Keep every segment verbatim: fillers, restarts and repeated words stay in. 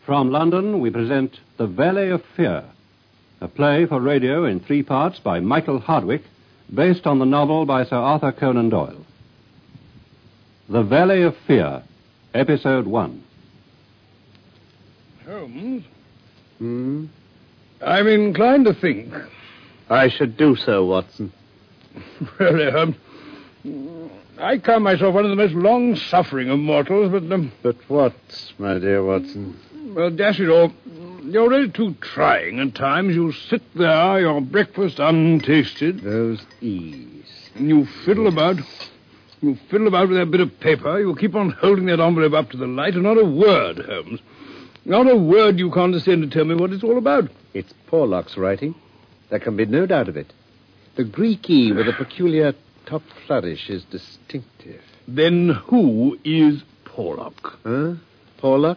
From London, we present The Valley of Fear, a play for radio in three parts by Michael Hardwick, based on the novel by Sir Arthur Conan Doyle. The Valley of Fear, Episode One. Holmes? Hmm? I'm inclined to think. I should do so, Watson. Really, Holmes, I count myself one of the most long-suffering of mortals, but... Um, But what, my dear Watson? Well, dash it all, you're really too trying at times. You sit there, your breakfast untasted. Those E's. And you fiddle about. You fiddle about with that bit of paper. You keep on holding that envelope up to the light, and not a word, Holmes. Not a word you condescend to tell me what it's all about. It's Porlock's writing. There can be no doubt of it. The Greek E with a peculiar top flourish is distinctive. Then who is Porlock? Huh? Porlock?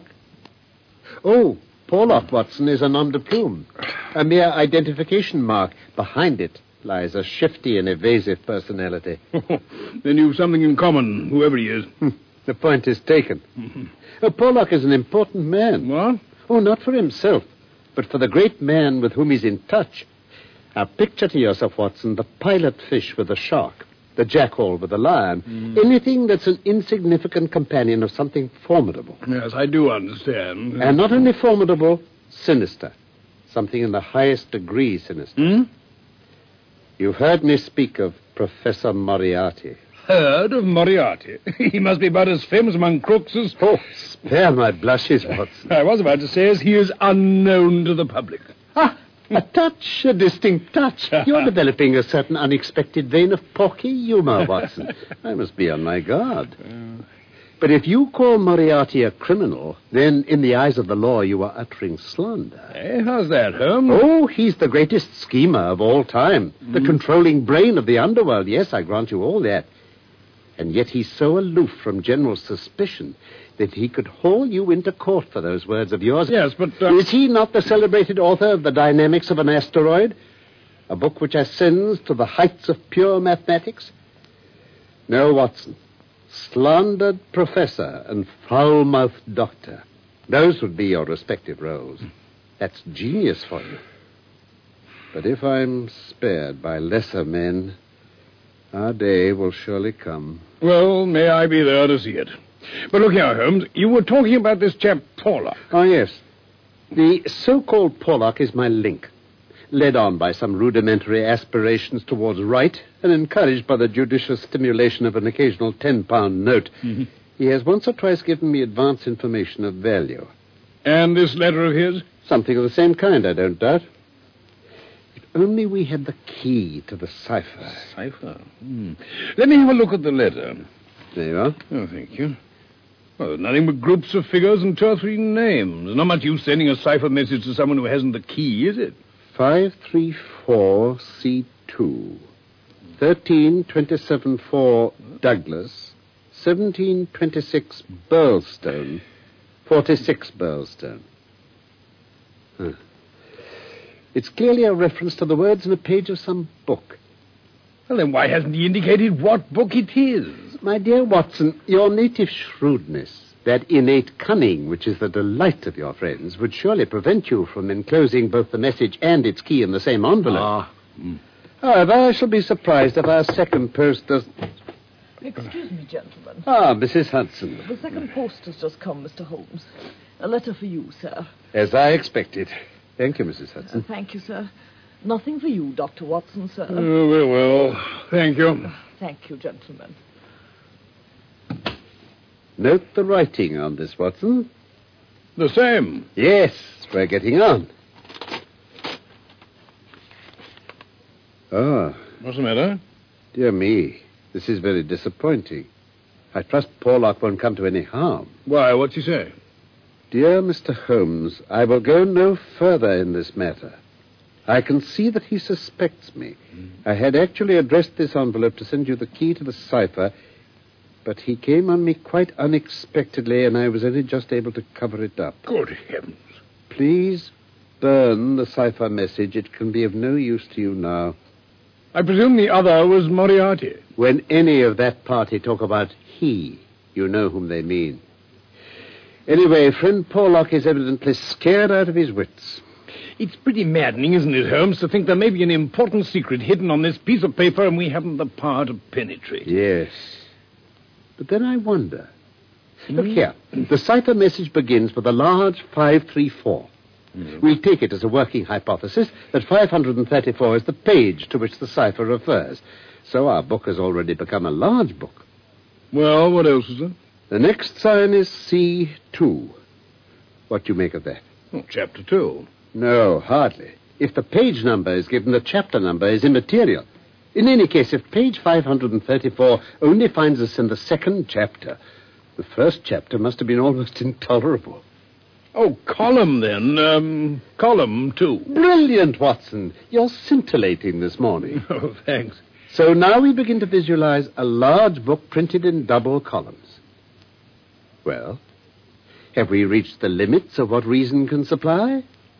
Oh, Porlock, Watson, is a nom de plume. A mere identification mark. Behind it lies a shifty and evasive personality. Then you've something in common, whoever he is. The point is taken. uh, Porlock is an important man. What? Oh, not for himself, but for the great man with whom he's in touch. Now, picture to yourself, Watson, the pilot fish with the shark, the jackal with the lion, mm. anything that's an insignificant companion of something formidable. Yes, I do understand. And not only formidable, sinister. Something in the highest degree sinister. Hmm? You've heard me speak of Professor Moriarty. Heard of Moriarty? He must be about as famous among crooks as... Oh, spare my blushes, Watson. I was about to say as he is unknown to the public. Ah, a touch, a distinct touch. You're developing a certain unexpected vein of porky humor, Watson. I must be on my guard. Uh... But if you call Moriarty a criminal, then in the eyes of the law you are uttering slander. Eh, how's that, Holmes? Oh, he's the greatest schemer of all time. Mm. The controlling brain of the underworld. Yes, I grant you all that. And yet he's so aloof from general suspicion that he could haul you into court for those words of yours. Yes, but... Uh... Is he not the celebrated author of The Dynamics of an Asteroid? A book which ascends to the heights of pure mathematics? No, Watson. Slandered professor and foul-mouthed doctor. Those would be your respective roles. That's genius for you. But if I'm spared by lesser men, our day will surely come. Well, may I be there to see it. But look here, Holmes, you were talking about this chap Porlock. Oh, yes. The so-called Porlock is my link. Led on by some rudimentary aspirations towards right and encouraged by the judicious stimulation of an occasional ten-pound note, mm-hmm. he has once or twice given me advance information of value. And this letter of his? Something of the same kind, I don't doubt. If only we had the key to the cipher. Cipher? Hmm. Let me have a look at the letter. There you are. Oh, thank you. Well, there's nothing but groups of figures and two or three names. There's not much use sending a cipher message to someone who hasn't the key, is it? five three four C two. thirteen twenty-seven four Douglas. seventeen twenty-six Burlstone. forty-six Burlstone. Huh. It's clearly a reference to the words in a page of some book. Well, then why hasn't he indicated what book it is? My dear Watson, your native shrewdness, that innate cunning which is the delight of your friends, would surely prevent you from enclosing both the message and its key in the same envelope. Ah. Mm. However, I shall be surprised if our second post does... Excuse me, gentlemen. Ah, Missus Hudson. The second post has just come, Mister Holmes. A letter for you, sir. As I expected. Thank you, Missus Hudson. Uh, thank you, sir. Nothing for you, Doctor Watson, sir. Oh, very well. Thank you. Uh, thank you, gentlemen. Note the writing on this, Watson. The same? Yes, we're getting on. Ah. What's the matter? Dear me, this is very disappointing. I trust Porlock won't come to any harm. Why, what's he say? Dear Mister Holmes, I will go no further in this matter. I can see that he suspects me. Mm. I had actually addressed this envelope to send you the key to the cipher, but he came on me quite unexpectedly, and I was only just able to cover it up. Good heavens. Please burn the cipher message. It can be of no use to you now. I presume the other was Moriarty. When any of that party talk about he, you know whom they mean. Anyway, friend Porlock is evidently scared out of his wits. It's pretty maddening, isn't it, Holmes, to think there may be an important secret hidden on this piece of paper and we haven't the power to penetrate. Yes. But then I wonder. Look here. The cipher message begins with a large five three four. Mm. We'll take it as a working hypothesis that five hundred thirty-four is the page to which the cipher refers. So our book has already become a large book. Well, what else is there? The next sign is C two. What do you make of that? Oh, chapter two. No, hardly. If the page number is given, the chapter number is immaterial. In any case, if page five hundred thirty-four only finds us in the second chapter, the first chapter must have been almost intolerable. Oh, column, then. Um, column two. Brilliant, Watson. You're scintillating this morning. Oh, thanks. So now we begin to visualize a large book printed in double columns. Well, have we reached the limits of what reason can supply?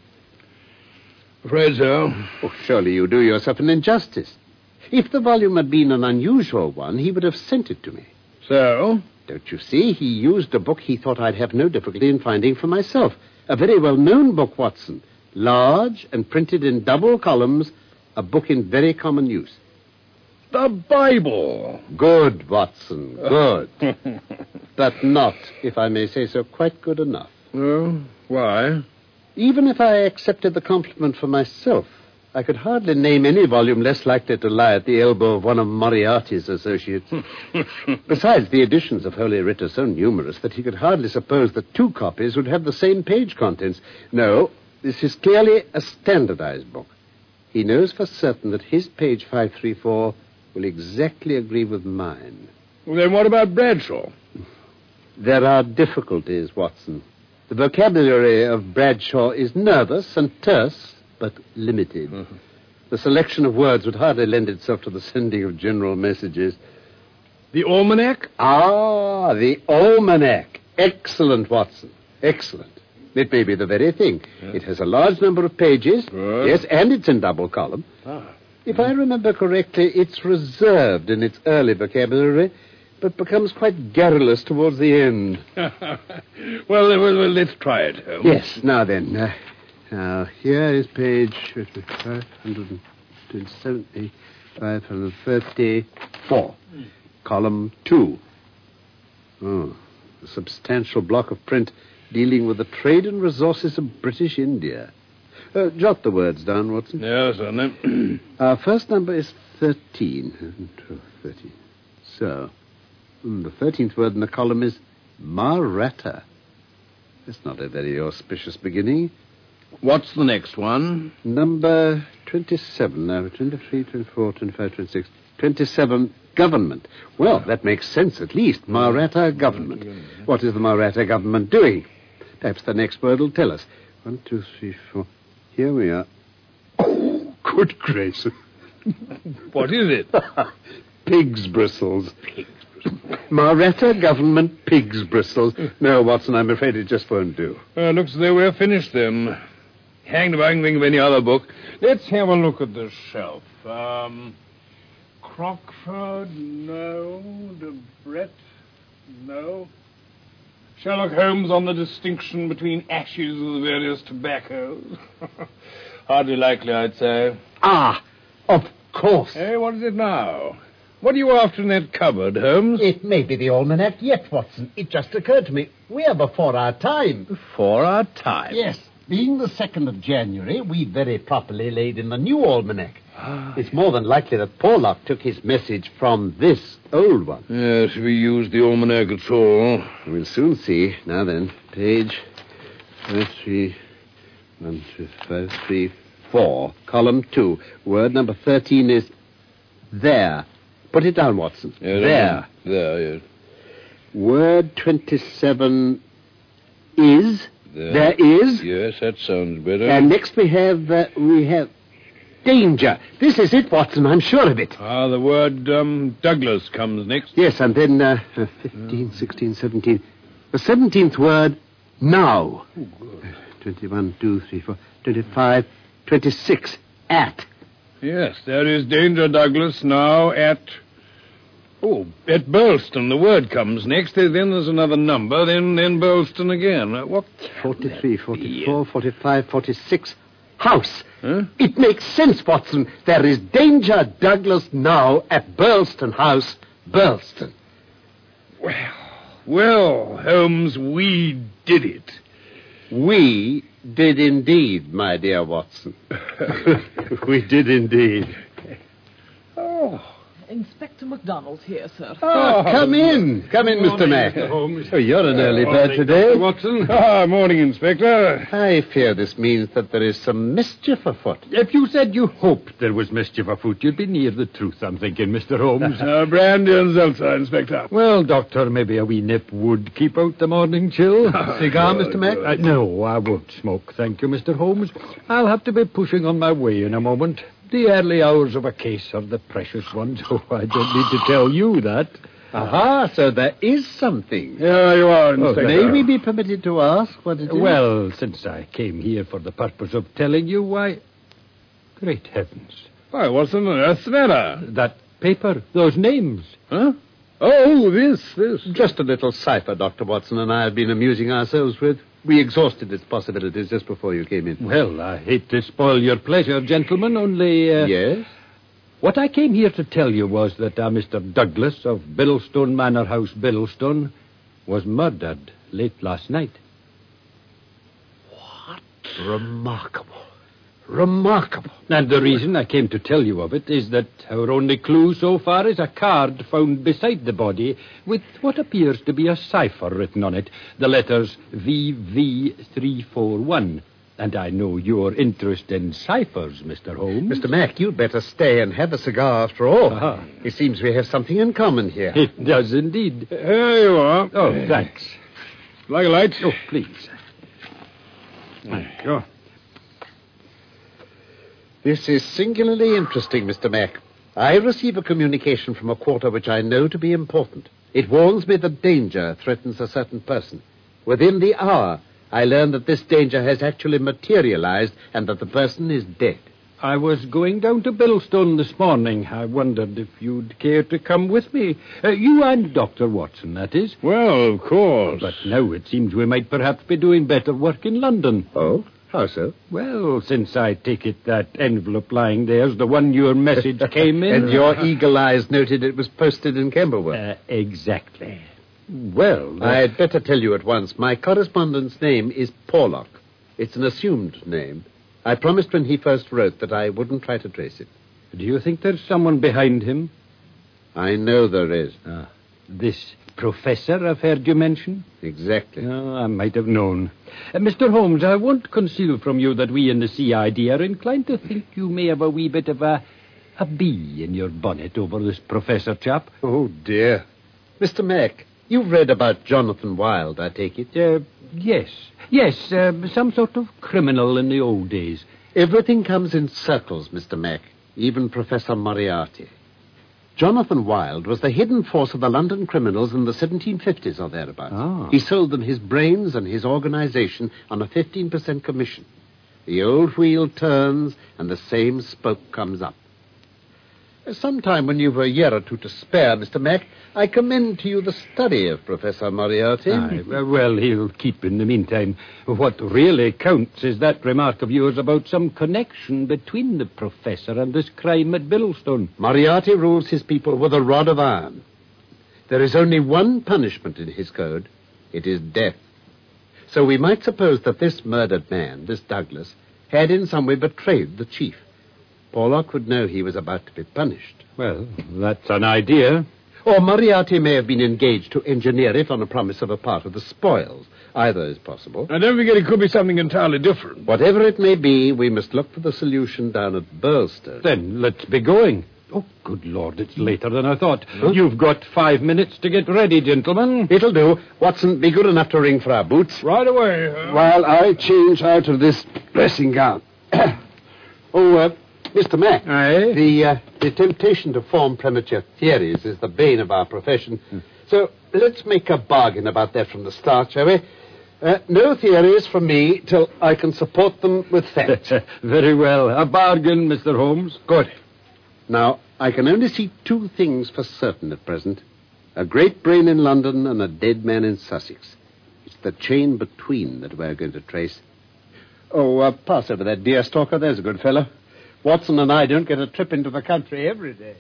Afraid so. Oh, surely you do yourself an injustice. If the volume had been an unusual one, he would have sent it to me. So? Don't you see? He used a book he thought I'd have no difficulty in finding for myself. A very well-known book, Watson. Large and printed in double columns, a book in very common use. The Bible. Good, Watson, good. But not, if I may say so, quite good enough. Well, why? Even if I accepted the compliment for myself, I could hardly name any volume less likely to lie at the elbow of one of Moriarty's associates. Besides, the editions of Holy Writ are so numerous that he could hardly suppose that two copies would have the same page contents. No, this is clearly a standardized book. He knows for certain that his page five three four will exactly agree with mine. Well, then what about Bradshaw? There are difficulties, Watson. The vocabulary of Bradshaw is nervous and terse, but limited. Mm-hmm. The selection of words would hardly lend itself to the sending of general messages. The Almanac? Ah, the Almanac. Excellent, Watson. Excellent. It may be the very thing. Yeah. It has a large number of pages. Good. Yes, and it's in double column. Ah. If I remember correctly, it's reserved in its early vocabulary, but becomes quite garrulous towards the end. well, well, well, let's try it, Holmes. Yes, now then. Uh, now, here is page five hundred seventy, five hundred thirty-four, mm. column two. Oh, a substantial block of print dealing with the trade and resources of British India. Uh, jot the words down, Watson. Yes, certainly. Our first number is thirteen. thirteen. So, mm, the thirteenth word in the column is Mahratta. That's not a very auspicious beginning. What's the next one? Number twenty-seven. Now, twenty-three, twenty-four, twenty-five, twenty-six. twenty-seven, government. Well, that makes sense, at least. Mahratta government. What is the Mahratta government doing? Perhaps the next word will tell us. One, two, three, four. Here we are. Oh, good gracious. What is it? Pig's bristles. Pig's bristles. Mahratta government pig's bristles. No, Watson, I'm afraid it just won't do. Uh, looks as though we're finished, then. Hanged if I can think of any other book. Let's have a look at the shelf. Um, Crockford, no. Debrett, no. Sherlock Holmes on the distinction between ashes of the various tobaccos. Hardly likely, I'd say. Ah, of course. Hey, what is it now? What are you after in that cupboard, Holmes? It may be the Almanac yet, Watson. It just occurred to me. We are before our time. Before our time? Yes. Being the second of January, we very properly laid in the new Almanac. It's more than likely that Porlock took his message from this old one. Yes, we used the Almanac at all. We'll soon see. Now then, page five, three, one, two, five, three, four, column two. Word number thirteen is there. Put it down, Watson. Yeah, there. There, yes. Word twenty-seven is. There. There is. Yes, that sounds better. And next we have, uh, we have danger. This is it, Watson. I'm sure of it. Ah, the word um, Douglas comes next. Yes, and then uh, fifteen, sixteen, seventeen. The seventeenth word, now. Oh, good. twenty-one, two, three, four, twenty-five, twenty-six, at. Yes, there is danger, Douglas, now at... Oh, at Burleston, the word comes next. Then there's another number, then then Burleston again. Uh, what? forty-three, forty-four, forty-five, forty-six. House. Huh? It makes sense, Watson. There is danger, Douglas, now at Burleston House, Burleston. Well, well, Holmes, we did it. We did indeed, my dear Watson. We did indeed. Oh. Inspector MacDonald here, sir. Oh, come in. Come in, Mister Mack. Oh, you're an early bird today. Watson. Ah, morning, Inspector. I fear this means that there is some mischief afoot. If you said you hoped there was mischief afoot, you'd be near the truth, I'm thinking, Mister Holmes. Uh, brandy and seltzer, Inspector. Well, Doctor, maybe a wee nip would keep out the morning chill. Cigar, Mister Mack? Uh, no, I won't smoke, thank you, Mister Holmes. I'll have to be pushing on my way in a moment. The early hours of a case are the precious ones. Oh, I don't need to tell you that. Aha, so there is something. Yeah, you are, Inspector. May we be permitted to ask what it is? Well, since I came here for the purpose of telling you, why... Great heavens. Why, what's on earth's the matter? That paper, those names. Huh? Oh, this, this. Just a little cipher Doctor Watson and I have been amusing ourselves with. We exhausted its possibilities just before you came in. Well, I hate to spoil your pleasure, gentlemen, only... Uh, Yes? What I came here to tell you was that uh, Mister Douglas of Biddlestone Manor House, Biddlestone, was murdered late last night. What? Remarkable. Remarkable. And the reason I came to tell you of it is that our only clue so far is a card found beside the body with what appears to be a cipher written on it, the letters V V three four one. And I know your interest in ciphers, Mister Holmes. Mister Mack, you'd better stay and have a cigar after all. Uh-huh. It seems we have something in common here. It does indeed. Here you are. Oh, thanks. Like a light? Oh, please. There you go. This is singularly interesting, Mister Mack. I receive a communication from a quarter which I know to be important. It warns me that danger threatens a certain person. Within the hour, I learn that this danger has actually materialized and that the person is dead. I was going down to Biddlestone this morning. I wondered if you'd care to come with me. Uh, you and Doctor Watson, that is. Well, of course. But now it seems we might perhaps be doing better work in London. Oh? How so? Well, since I take it that envelope lying there's the one your message came in. And your eagle eyes noted it was posted in Camberwell. Uh, exactly. Well, uh, I'd better tell you at once. My correspondent's name is Porlock. It's an assumed name. I promised when he first wrote that I wouldn't try to trace it. do you think there's someone behind him? I know there is. Ah, this professor I've heard you mention? Exactly. Oh, I might have known. Uh, Mister Holmes, I won't conceal from you that we in the C I D are inclined to think you may have a wee bit of a, a bee in your bonnet over this professor chap. Oh, dear. Mister Mack, you've read about Jonathan Wilde, I take it. Uh, yes. Yes, uh, some sort of criminal in the old days. Everything comes in circles, Mister Mack, even Professor Moriarty. Jonathan Wilde was the hidden force of the London criminals in the seventeen fifties or thereabouts. Ah. He sold them his brains and his organization on a fifteen percent commission. The old wheel turns and the same spoke comes up. Sometime when you've a year or two to spare, Mister Mack, I commend to you the study of Professor Moriarty. Aye, well, he'll keep in the meantime. What really counts is that remark of yours about some connection between the professor and this crime at Biddlestone. Moriarty rules his people with a rod of iron. There is only one punishment in his code. It is death. So we might suppose that this murdered man, this Douglas, had in some way betrayed the chief. Porlock would know he was about to be punished. Well, that's an idea. Or Moriarty may have been engaged to engineer it on a promise of a part of the spoils. Either is possible. Now, don't forget it could be something entirely different. Whatever it may be, we must look for the solution down at Burleston. Then let's be going. Oh, good Lord, it's later than I thought. Huh? You've got five minutes to get ready, gentlemen. It'll do. Watson, be good enough to ring for our boots. Right away. Huh? While I change out of this dressing gown. oh, uh... Mister Mack, Aye? the, uh, the temptation to form premature theories is the bane of our profession. Hmm. So let's make a bargain about that from the start, shall we? Uh, no theories from me till I can support them with facts. Very well. A bargain, Mister Holmes. Good. Now, I can only see two things for certain at present. A great brain in London and a dead man in Sussex. It's the chain between that we're going to trace. Oh, uh, pass over that deer stalker. There's a good fellow. Watson and I don't get a trip into the country every day.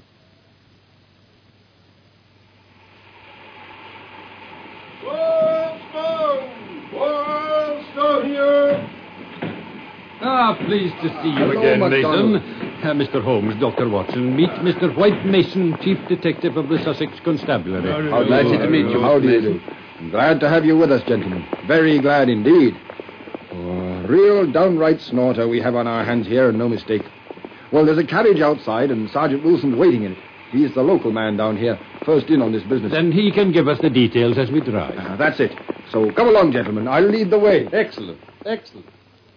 Ah, pleased to see you Hello, again, MacDonald. Mason. Uh, Mister Holmes, Doctor Watson. Meet Mister White Mason, Chief Detective of the Sussex Constabulary. How Delighted to meet you, How do you Mister do? I'm glad to have you with us, gentlemen. Very glad indeed. Oh, real downright snorter we have on our hands here, and no mistake. Well, there's a carriage outside, and Sergeant Wilson's waiting in it. He's the local man down here, first in on this business. Then he can give us the details as we drive. Ah, that's it. So come along, gentlemen. I'll lead the way. Excellent. Excellent.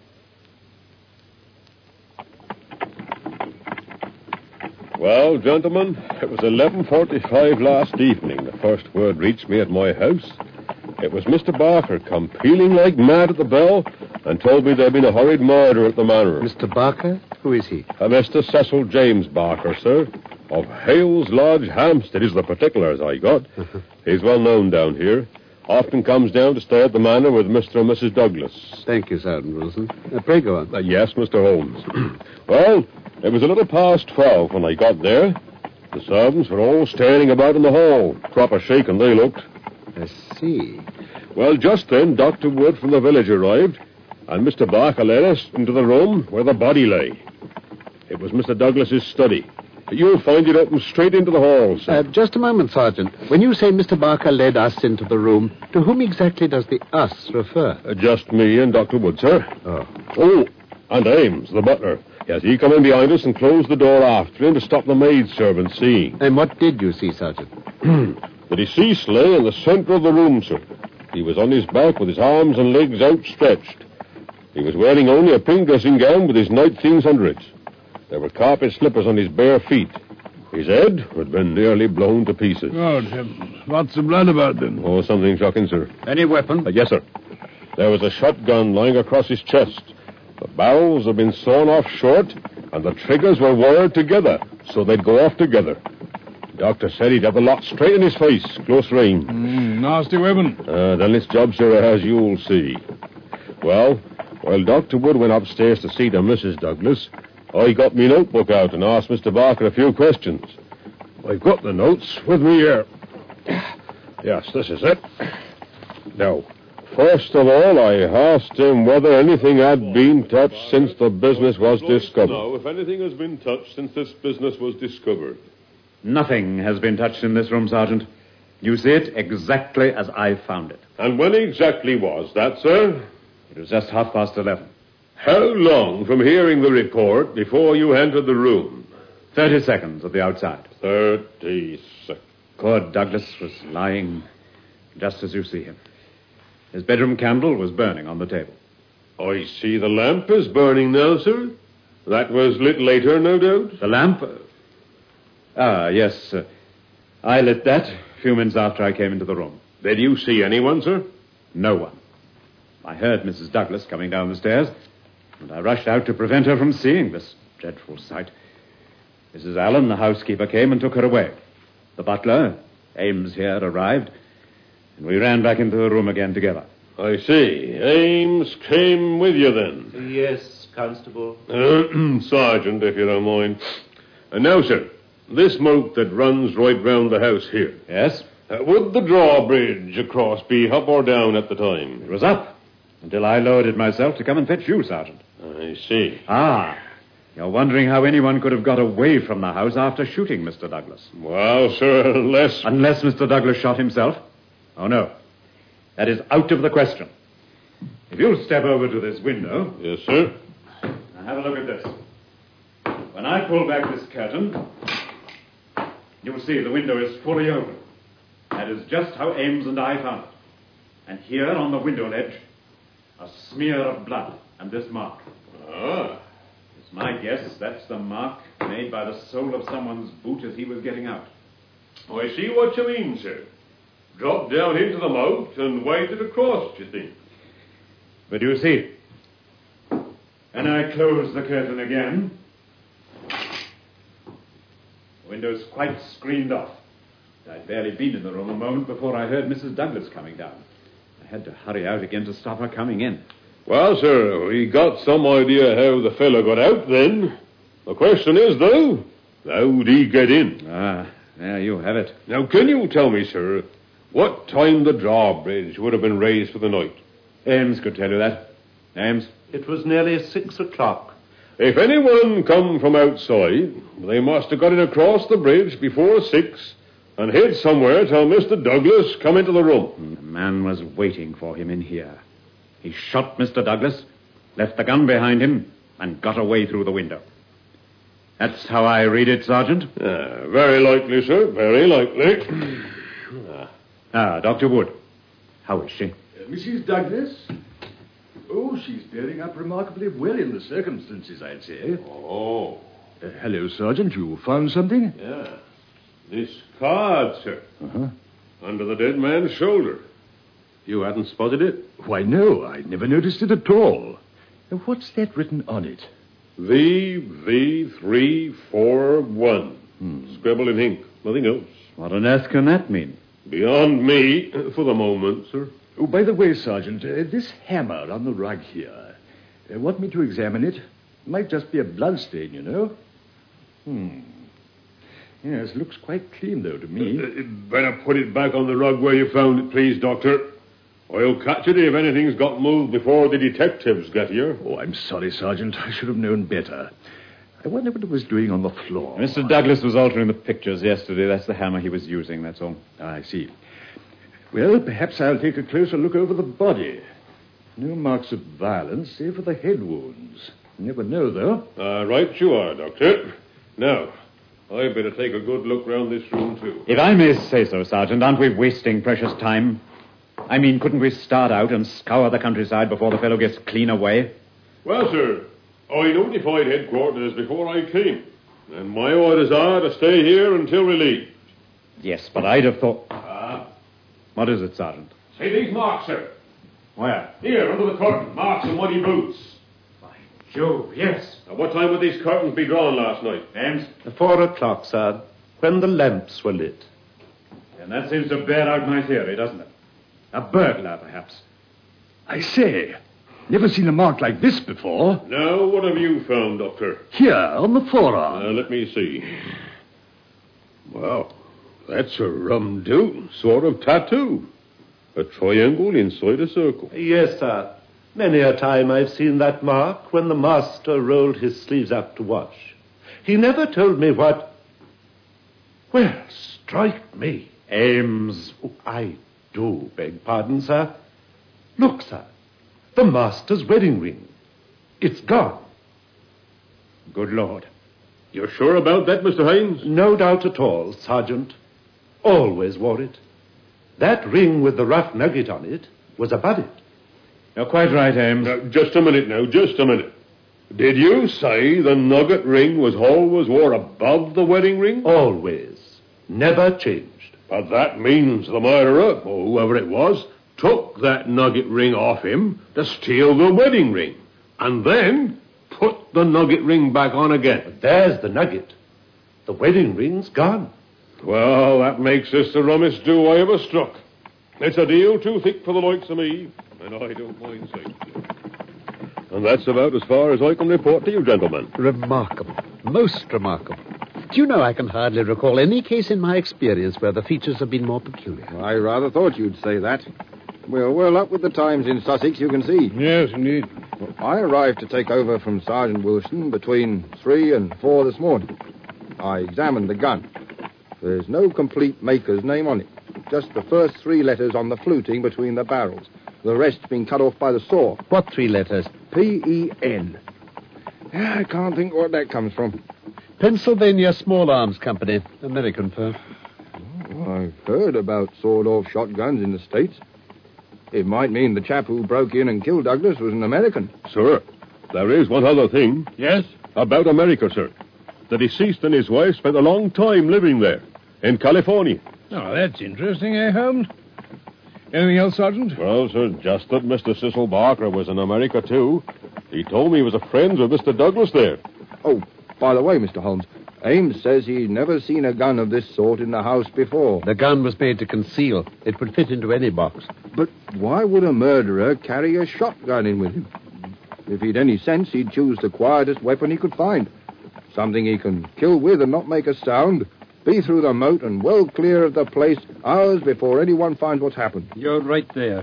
Well, gentlemen, it was eleven forty-five last evening. The first word reached me at my house. It was Mister Barker come pealing like mad at the bell and told me there'd been a horrid murder at the manor. Mister Barker? Who is he? Uh, Mister Cecil James Barker, sir, of Hales Lodge, Hampstead, is the particulars I got. He's well known down here. Often comes down to stay at the manor with Mister and Missus Douglas. Thank you, Sergeant Wilson. Uh, pray go on. Uh, yes, Mister Holmes. Well, it was a little past twelve when I got there. The servants were all standing about in the hall. Proper shaken they looked. I see. Well, just then, Doctor Wood from the village arrived, and Mister Barker led us into the room where the body lay. It was Mister Douglas's study. You'll find it open straight into the hall, sir. Uh, just a moment, Sergeant. When you say Mister Barker led us into the room, to whom exactly does the us refer? Uh, just me and Doctor Wood, sir. Oh. Oh, and Ames, the butler. Yes, he come in behind us and closed the door after him to stop the maid servant seeing. And what did you see, Sergeant? The deceased lay in the center of the room, sir. He was on his back with his arms and legs outstretched. He was wearing only a pink dressing gown with his night things under it. There were carpet slippers on his bare feet. His head had been nearly blown to pieces. Good heavens. What's the blood about, then? Oh, something shocking, sir. Any weapon? Uh, yes, sir. There was a shotgun lying across his chest. The barrels had been sawn off short, and the triggers were wired together, so they'd go off together. The doctor said he'd have the lot straight in his face, close range. Mm, nasty weapon. Uh, then this job, sir, as you'll see. Well, while Doctor Wood went upstairs to see to Missus Douglas, I got me notebook out and asked Mister Barker a few questions. I've got the notes with me here. Yes, this is it. Now, first of all, I asked him whether anything had been touched since the business was discovered. No, if anything has been touched since this business was discovered. Nothing has been touched in this room, Sergeant. You see it exactly as I found it. And when exactly was that, sir? It was just half past eleven. How long from hearing the report before you entered the room? Thirty seconds at the outside. Thirty seconds. Poor Douglas was lying just as you see him. His bedroom candle was burning on the table. I see the lamp is burning now, sir. That was lit later, no doubt? The lamp? Ah, yes. Uh, I lit that a few minutes after I came into the room. Did you see anyone, sir? No one. I heard Missus Douglas coming down the stairs, and I rushed out to prevent her from seeing this dreadful sight. Missus Allen, the housekeeper, came and took her away. The butler, Ames here, arrived, and we ran back into the room again together. I see. Ames came with you then? Yes, Constable. Uh, Sergeant, if you don't mind. And now, sir, this moat that runs right round the house here. Yes? Uh, would the drawbridge across be up or down at the time? It was up, until I lowered it myself to come and fetch you, Sergeant. I see. Ah, you're wondering how anyone could have got away from the house after shooting Mister Douglas. Well, sir, unless... Unless Mister Douglas shot himself? Oh, no. That is out of the question. If you'll step over to this window... Yes, sir. Now, have a look at this. When I pull back this curtain, you'll see the window is fully open. That is just how Ames and I found it. And here on the window ledge, a smear of blood and this mark. Ah. It's my guess that's the mark made by the sole of someone's boot as he was getting out. Oh, I see what you mean, sir. Dropped down into the moat and waded across, do you think? But you see, and I close the curtain again. The window's quite screened off. I'd barely been in the room a moment before I heard Missus Douglas coming down. I had to hurry out again to stop her coming in. Well, sir, we got some idea how the fellow got out then. The question is, though, how'd he get in? Ah, there you have it. Now, can you tell me, sir, what time the drawbridge would have been raised for the night? Ames could tell you that. Ames? It was nearly six o'clock. If anyone come from outside, they must have got in across the bridge before six and hid somewhere till Mister Douglas come into the room. The man was waiting for him in here. He shot Mister Douglas, left the gun behind him, and got away through the window. That's how I read it, Sergeant. Ah, very likely, sir, very likely. ah. ah, Doctor Wood. How is she? Uh, Missus Douglas? Oh, she's bearing up remarkably well in the circumstances, I'd say. Oh. Uh, hello, Sergeant. You found something? Yeah. This card, sir. Uh-huh. Under the dead man's shoulder. You hadn't spotted it? Why, no. I'd never noticed it at all. Now, what's that written on it? V V three four one. Hmm. Scribbled in ink. Nothing else. What on earth can that mean? Beyond me, for the moment, sir. Oh, by the way, Sergeant, uh, this hammer on the rug here. Uh, want me to examine it? Might just be a bloodstain, you know. Hmm. Yes, looks quite clean, though, to me. Uh, better put it back on the rug where you found it, please, Doctor. I'll catch it if anything's got moved before the detectives get here. Oh, I'm sorry, Sergeant. I should have known better. I wonder what it was doing on the floor. Mister Douglas was altering the pictures yesterday. That's the hammer he was using, that's all. Ah, I see. Well, perhaps I'll take a closer look over the body. No marks of violence, save for the head wounds. Never know, though. Uh, right you are, Doctor. Now, I'd better take a good look round this room, too. If I may say so, Sergeant, aren't we wasting precious time? I mean, couldn't we start out and scour the countryside before the fellow gets clean away? Well, sir, I notified headquarters before I came, and my orders are to stay here until relieved. Yes, but I'd have thought... Ah? What is it, Sergeant? See these marks, sir? Where? Here, under the curtain. Marks of muddy boots. By Jove, yes. Now, what time would these curtains be drawn last night? Ames? Four o'clock, sir, when the lamps were lit. And that seems to bear out my theory, doesn't it? A burglar, perhaps. I say, never seen a mark like this before. Now, what have you found, Doctor? Here, on the forearm. Uh, let me see. Well, that's a rum do, sort of tattoo. A triangle inside a circle. Yes, sir. Many a time I've seen that mark when the master rolled his sleeves up to wash. He never told me what... Well, strike me. Ames. Oh, I do beg pardon, sir. Look, sir. The master's wedding ring. It's gone. Good Lord. You're sure about that, Mister Hines? No doubt at all, Sergeant. Always wore it. That ring with the rough nugget on it was above it. You're quite right, Ames. Now, just a minute now, just a minute. Did you say the nugget ring was always wore above the wedding ring? Always. Never changed. But that means the murderer, or whoever it was, took that nugget ring off him to steal the wedding ring, and then put the nugget ring back on again. But there's the nugget. The wedding ring's gone. Well, that makes this the rummest do I ever struck. It's a deal too thick for the likes of me, and I don't mind saying so. And that's about as far as I can report to you, gentlemen. Remarkable. Most remarkable. Do you know, I can hardly recall any case in my experience where the features have been more peculiar. I rather thought you'd say that. We're well up with the times in Sussex, you can see. Yes, indeed. Well, I arrived to take over from Sergeant Wilson between three and four this morning. I examined the gun. There's no complete maker's name on it. Just the first three letters on the fluting between the barrels. The rest being cut off by the saw. What three letters? P E N. Yeah, I can't think what that comes from. Pennsylvania Small Arms Company, American firm. Oh, I've heard about sawed-off shotguns in the States. It might mean the chap who broke in and killed Douglas was an American. Sir, there is one other thing. Yes? About America, sir. The deceased and his wife spent a long time living there, in California. Oh, that's interesting, eh, Holmes? Anything else, Sergeant? Well, sir, just that Mister Cecil Barker was in America, too. He told me he was a friend with Mister Douglas there. Oh, by the way, Mister Holmes, Ames says he's never seen a gun of this sort in the house before. The gun was made to conceal. It would fit into any box. But why would a murderer carry a shotgun in with him? If he'd any sense, he'd choose the quietest weapon he could find. Something he can kill with and not make a sound. Be through the moat and well clear of the place hours before anyone finds what's happened. You're right there.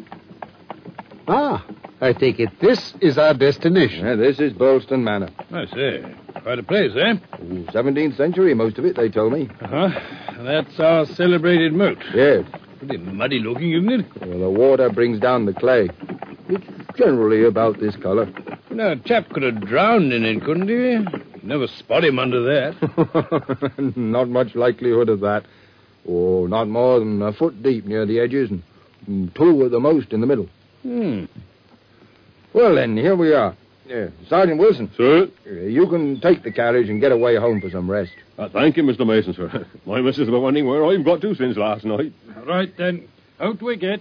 Ah, I take it this is our destination. Yeah, this is Burlston Manor. I say, quite a place, eh? Ooh, seventeenth century, most of it, they told me. Uh-huh. That's our celebrated moat. Yes. Pretty muddy looking, isn't it? Well, the water brings down the clay. It's generally about this color. Now, a chap could have drowned in it, couldn't he? You'd never spot him under that. Not much likelihood of that. Oh, not more than a foot deep near the edges and, and two at the most in the middle. Hmm. Well, then, here we are. Yeah, Sergeant Wilson. Sir? uh, You can take the carriage and get away home for some rest. Uh, thank you, Mister Mason, sir. My missus was wondering where I've got to since last night. All right, then. Out we get.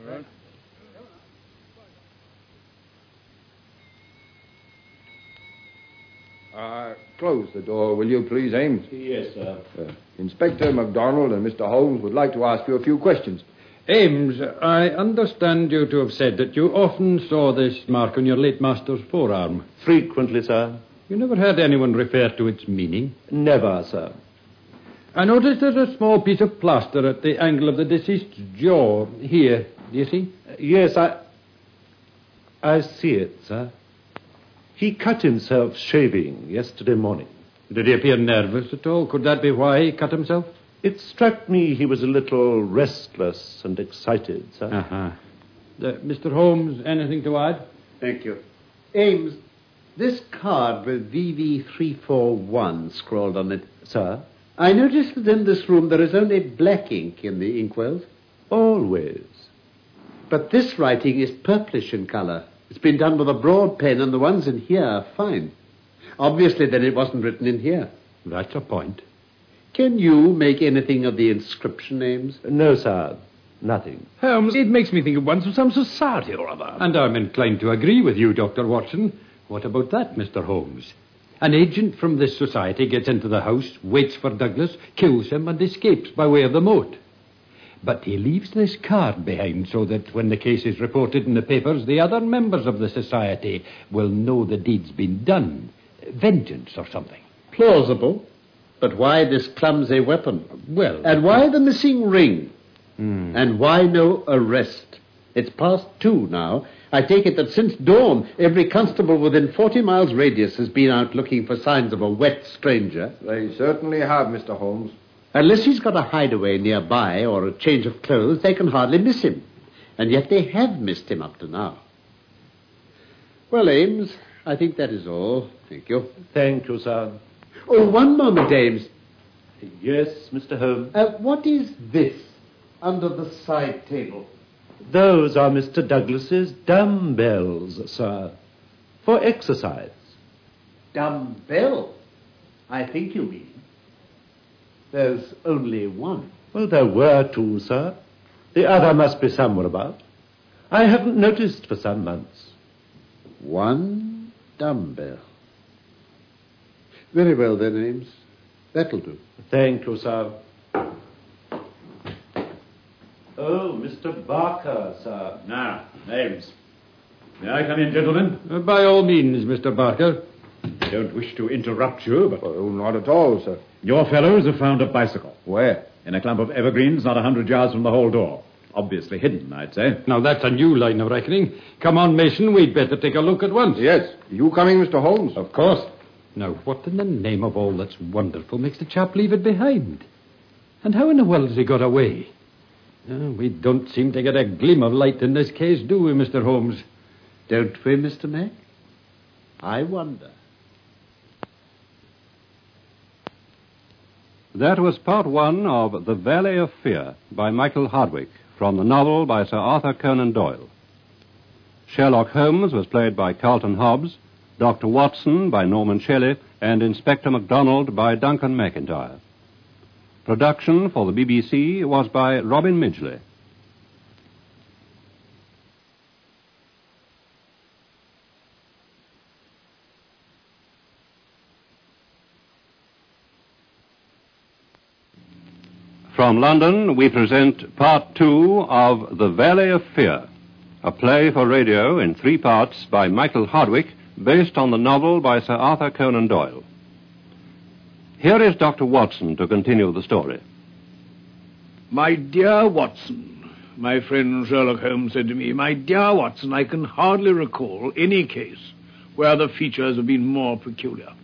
Uh, close the door, will you, please, Ames? Yes, sir. Uh, Inspector MacDonald and Mister Holmes would like to ask you a few questions. Ames, I understand you to have said that you often saw this mark on your late master's forearm. Frequently, sir. You never heard anyone refer to its meaning? Never, sir. I noticed there's a small piece of plaster at the angle of the deceased's jaw. Here, do you see? Uh, yes, I... I see it, sir. He cut himself shaving yesterday morning. Did he appear nervous at all? Could that be why he cut himself? It struck me he was a little restless and excited, sir. Uh-huh. Uh, Mister Holmes, anything to add? Thank you. Ames, this card with V V three four one scrawled on it. Sir? I noticed that in this room there is only black ink in the inkwells. Always. But this writing is purplish in color. It's been done with a broad pen, and the ones in here are fine. Obviously, then, it wasn't written in here. That's a point. Can you make anything of the inscription names? No, sir. Nothing. Holmes, it makes me think of once of some society or other. And I'm inclined to agree with you, Doctor Watson. What about that, Mister Holmes? An agent from this society gets into the house, waits for Douglas, kills him, and escapes by way of the moat. But he leaves this card behind so that when the case is reported in the papers, the other members of the society will know the deed's been done. Vengeance or something. Plausible. But why this clumsy weapon? Well... And why the missing ring? Hmm. And why no arrest? It's past two now. I take it that since dawn, every constable within forty miles radius has been out looking for signs of a wet stranger. They certainly have, Mister Holmes. Unless he's got a hideaway nearby or a change of clothes, they can hardly miss him. And yet they have missed him up to now. Well, Ames, I think that is all. Thank you. Thank you, sir. Oh, one moment, Ames. Yes, Mister Holmes. Uh, what is this under the side table? Those are Mister Douglas's dumbbells, sir, for exercise. Dumbbell? I think you mean. There's only one. Well, there were two, sir. The other must be somewhere about. I haven't noticed for some months. One dumbbell. Very well, then, Ames. That'll do. Thank you, sir. Oh, Mister Barker, sir. Now, Ames. May I come in, gentlemen? Uh, by all means, Mister Barker. I don't wish to interrupt you, but... Oh, not at all, sir. Your fellows have found a bicycle. Where? In a clump of evergreens not a hundred yards from the hall door. Obviously hidden, I'd say. Now, that's a new line of reckoning. Come on, Mason, we'd better take a look at once. Yes. You coming, Mister Holmes? Of course. Now, what in the name of all that's wonderful makes the chap leave it behind? And how in the world has he got away? Uh, we don't seem to get a gleam of light in this case, do we, Mister Holmes? Don't we, Mister Mac? I wonder. That was part one of The Valley of Fear by Michael Hardwick from the novel by Sir Arthur Conan Doyle. Sherlock Holmes was played by Carlton Hobbs, Doctor Watson by Norman Shelley, and Inspector MacDonald by Duncan McIntyre. Production for the B B C was by Robin Midgley. From London, we present part two of The Valley of Fear, a play for radio in three parts by Michael Hardwick, based on the novel by Sir Arthur Conan Doyle. Here is Doctor Watson to continue the story. My dear Watson, my friend Sherlock Holmes said to me, my dear Watson, I can hardly recall any case where the features have been more peculiar.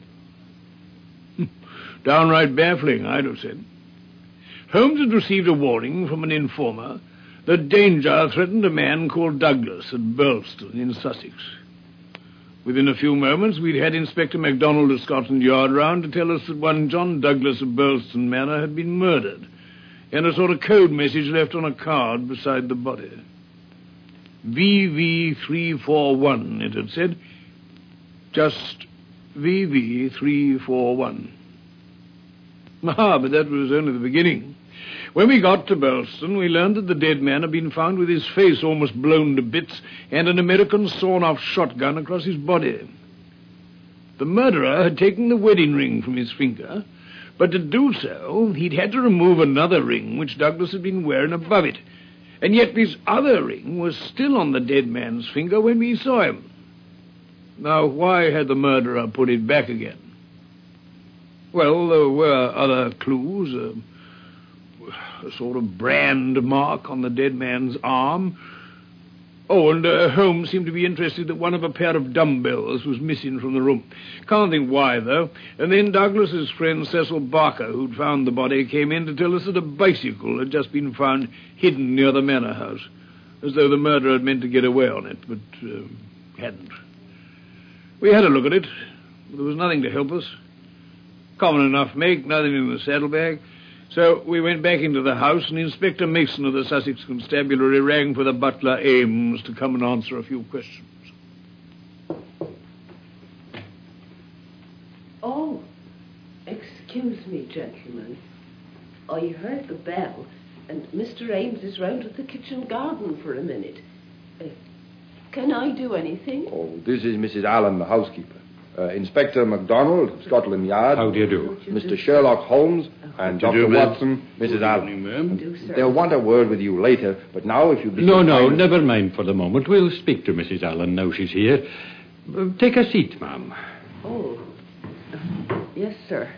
Downright baffling, I'd have said. Holmes had received a warning from an informer that danger threatened a man called Douglas at Burlston in Sussex. Within a few moments, we'd had Inspector MacDonald of Scotland Yard round to tell us that one John Douglas of Burlston Manor had been murdered, and a sort of code message left on a card beside the body. V V three four one, it had said. Just V V three four one. Ah, but that was only the beginning. When we got to Burlston, we learned that the dead man had been found with his face almost blown to bits and an American sawn-off shotgun across his body. The murderer had taken the wedding ring from his finger, but to do so, he'd had to remove another ring which Douglas had been wearing above it. And yet this other ring was still on the dead man's finger when we saw him. Now, why had the murderer put it back again? Well, there were other clues. Uh, a sort of brand mark on the dead man's arm. Oh, and uh, Holmes seemed to be interested that one of a pair of dumbbells was missing from the room. Can't think why, though. And then Douglas's friend Cecil Barker, who'd found the body, came in to tell us that a bicycle had just been found hidden near the manor house, as though the murderer had meant to get away on it, but uh, hadn't. We had a look at it, but there was nothing to help us. Common enough make, nothing in the saddlebag. So we went back into the house, and Inspector Mason of the Sussex Constabulary rang for the butler Ames to come and answer a few questions. Oh, excuse me, gentlemen. I heard the bell, and Mister Ames is round at the kitchen garden for a minute. Uh, can I do anything? Oh, this is Missus Allen, the housekeeper. Uh, Inspector MacDonald of Scotland Yard. How do you do? Mister Sherlock Holmes and Doctor do, Watson, Missus Allen. They'll want a word with you later, but now if you'd be... No, so no, kind- never mind for the moment. We'll speak to Missus Allen now she's here. Uh, take a seat, ma'am. Oh, yes, sir.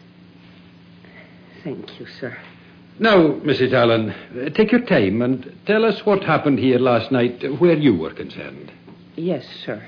Thank you, sir. Now, Missus Allen, uh, take your time and tell us what happened here last night where you were concerned. Yes, sir.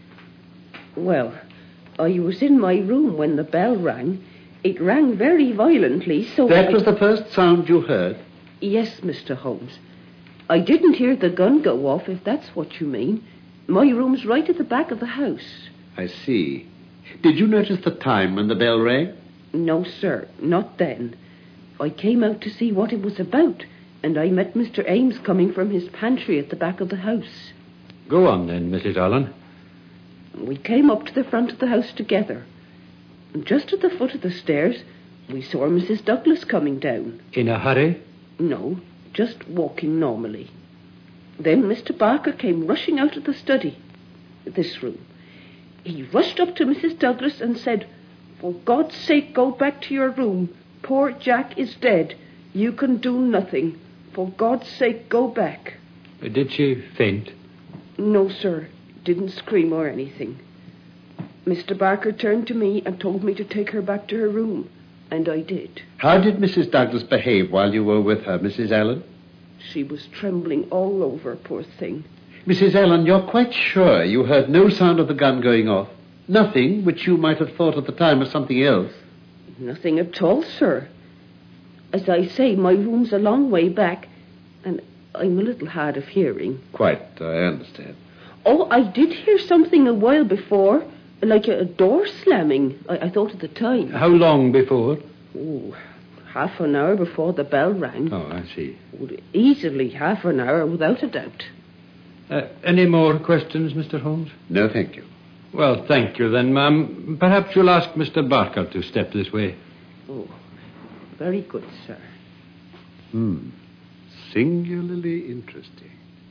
Well, I was in my room when the bell rang. It rang very violently, so... That I... was the first sound you heard? Yes, Mister Holmes. I didn't hear the gun go off, if that's what you mean. My room's right at the back of the house. I see. Did you notice the time when the bell rang? No, sir, not then. I came out to see what it was about, and I met Mister Ames coming from his pantry at the back of the house. Go on then, Missus Allen. We came up to the front of the house together. And just at the foot of the stairs, we saw Missus Douglas coming down. In a hurry? No, just walking normally. Then Mister Barker came rushing out of the study, this room. He rushed up to Missus Douglas and said, "For God's sake, go back to your room. Poor Jack is dead. You can do nothing. For God's sake, go back." Did she faint? No, sir. Didn't scream or anything. Mister Barker turned to me and told me to take her back to her room, and I did. How did Missus Douglas behave while you were with her, Missus Allen? She was trembling all over, poor thing. Missus Allen, you're quite sure you heard no sound of the gun going off? Nothing which you might have thought at the time was something else? Nothing at all, sir. As I say, my room's a long way back, and I'm a little hard of hearing. Quite, I understand. Oh, I did hear something a while before, like a, a door slamming, I, I thought at the time. How long before? Oh, half an hour before the bell rang. Oh, I see. Easily half an hour, without a doubt. Uh, any more questions, Mister Holmes? No, thank you. Well, thank you then, ma'am. Perhaps you'll ask Mister Barker to step this way. Oh, very good, sir. Hmm. Singularly interesting.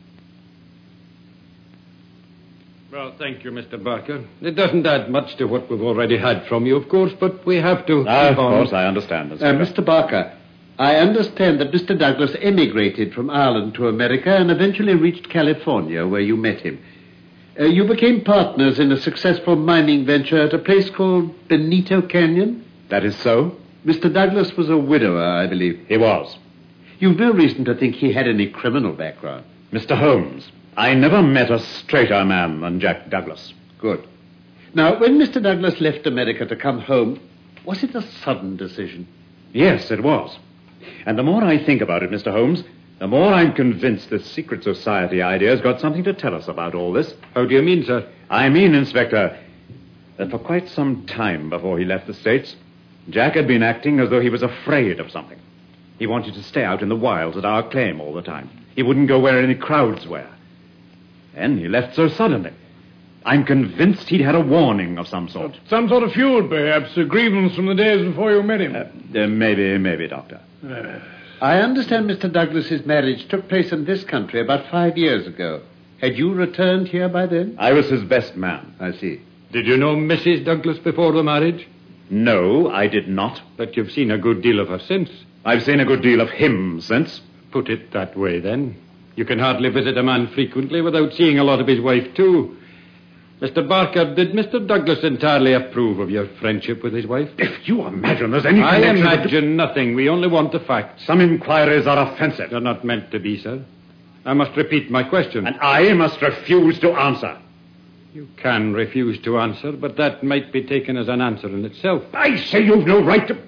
Well, thank you, Mister Barker. It doesn't add much to what we've already had from you, of course, but we have to... Ah, keep of on. course, I understand. Uh, Mister Barker, I understand that Mister Douglas emigrated from Ireland to America and eventually reached California, where you met him. Uh, you became partners in a successful mining venture at a place called Benito Canyon? That is so. Mister Douglas was a widower, I believe. He was. You've no reason to think he had any criminal background. Mister Holmes, I never met a straighter man than Jack Douglas. Good. Now, when Mister Douglas left America to come home, was it a sudden decision? Yes, it was. And the more I think about it, Mister Holmes, the more I'm convinced this secret society idea's got something to tell us about all this. How do you mean, sir? I mean, Inspector, that for quite some time before he left the States, Jack had been acting as though he was afraid of something. He wanted to stay out in the wilds at our claim all the time. He wouldn't go where any crowds were. Then he left so suddenly. I'm convinced he'd had a warning of some sort. Some sort of feud, perhaps. A grievance from the days before you met him. Uh, uh, maybe, maybe, Doctor. Uh. I understand Mister Douglas's marriage took place in this country about five years ago. Had you returned here by then? I was his best man. I see. Did you know Missus Douglas before the marriage? No, I did not. But you've seen a good deal of her since. I've seen a good deal of him since. Put it that way, then. You can hardly visit a man frequently without seeing a lot of his wife, too. Mister Barker, did Mister Douglas entirely approve of your friendship with his wife? If you imagine there's any I connection... imagine nothing. We only want the facts. Some inquiries are offensive. They're not meant to be, sir. I must repeat my question. And I must refuse to answer. You can refuse to answer, but that might be taken as an answer in itself. I say you've no right to...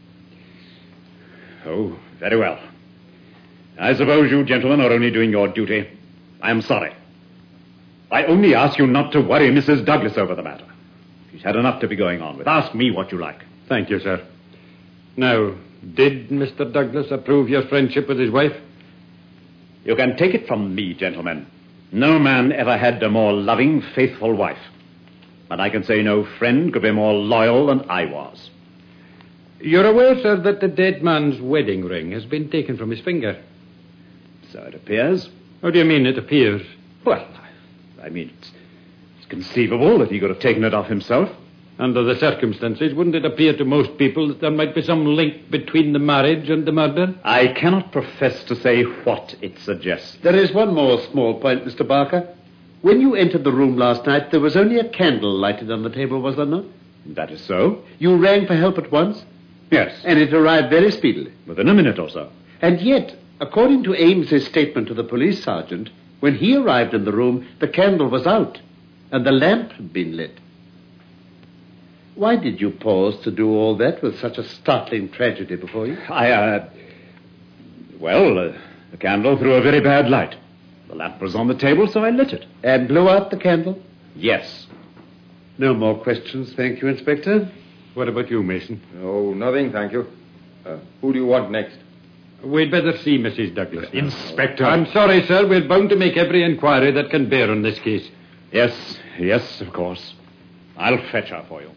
Oh, very well. I suppose you gentlemen are only doing your duty. I am sorry. I only ask you not to worry Missus Douglas over the matter. She's had enough to be going on with. Ask me what you like. Thank you, sir. Now, did Mister Douglas approve your friendship with his wife? You can take it from me, gentlemen. No man ever had a more loving, faithful wife. And I can say no friend could be more loyal than I was. You're aware, sir, that the dead man's wedding ring has been taken from his finger? So it appears. How do you mean it appears? Well, I mean, it's, it's conceivable that he could have taken it off himself. Under the circumstances, wouldn't it appear to most people that there might be some link between the marriage and the murder? I cannot profess to say what it suggests. There is one more small point, Mister Barker. When you entered the room last night, there was only a candle lighted on the table, was there not? That is so. You rang for help at once? Yes. And it arrived very speedily? Within a minute or so. And yet, according to Ames's statement to the police sergeant, when he arrived in the room, the candle was out, and the lamp had been lit. Why did you pause to do all that with such a startling tragedy before you? I, uh... Well, uh, the candle threw a very bad light. The lamp was on the table, so I lit it. And blew out the candle? Yes. No more questions, thank you, Inspector. What about you, Mason? Oh, nothing, thank you. Uh, who do you want next? We'd better see Missus Douglas now. Inspector. I'm sorry, sir. We're bound to make every inquiry that can bear on this case. Yes, yes, of course. I'll fetch her for you.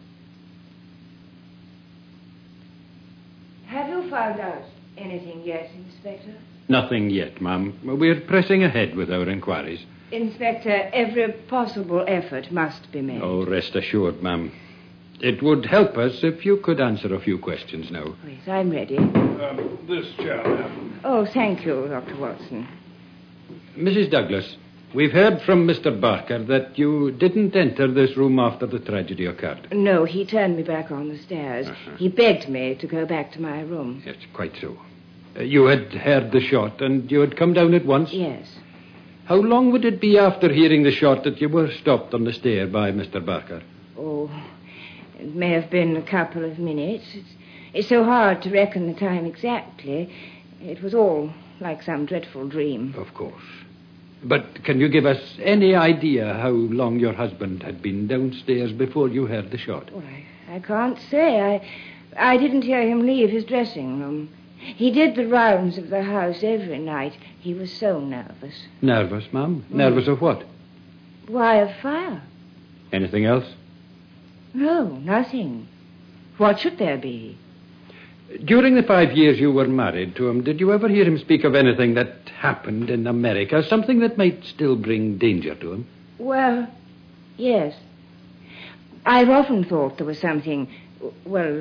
Have you found out anything yet, Inspector? Nothing yet, ma'am. We're pressing ahead with our inquiries. Inspector, every possible effort must be made. Oh, rest assured, ma'am. It would help us if you could answer a few questions now. Yes, I'm ready. Um, this chair, ma'am. Oh, thank you, Doctor Watson. Missus Douglas, we've heard from Mister Barker that you didn't enter this room after the tragedy occurred. No, he turned me back on the stairs. Uh-huh. He begged me to go back to my room. Yes, quite so. Uh, you had heard the shot, and you had come down at once? Yes. How long would it be after hearing the shot that you were stopped on the stair by Mister Barker? Oh, it may have been a couple of minutes. It's, it's so hard to reckon the time exactly. It was all like some dreadful dream. Of course. But can you give us any idea how long your husband had been downstairs before you heard the shot? Well, I, I can't say. I, I didn't hear him leave his dressing room. He did the rounds of the house every night. He was so nervous. Nervous, ma'am? Mm. Nervous of what? Why, of fire. Anything else? No, nothing. What should there be? During the five years you were married to him, did you ever hear him speak of anything that happened in America, something that might still bring danger to him? Well, yes. I've often thought there was something, well, um,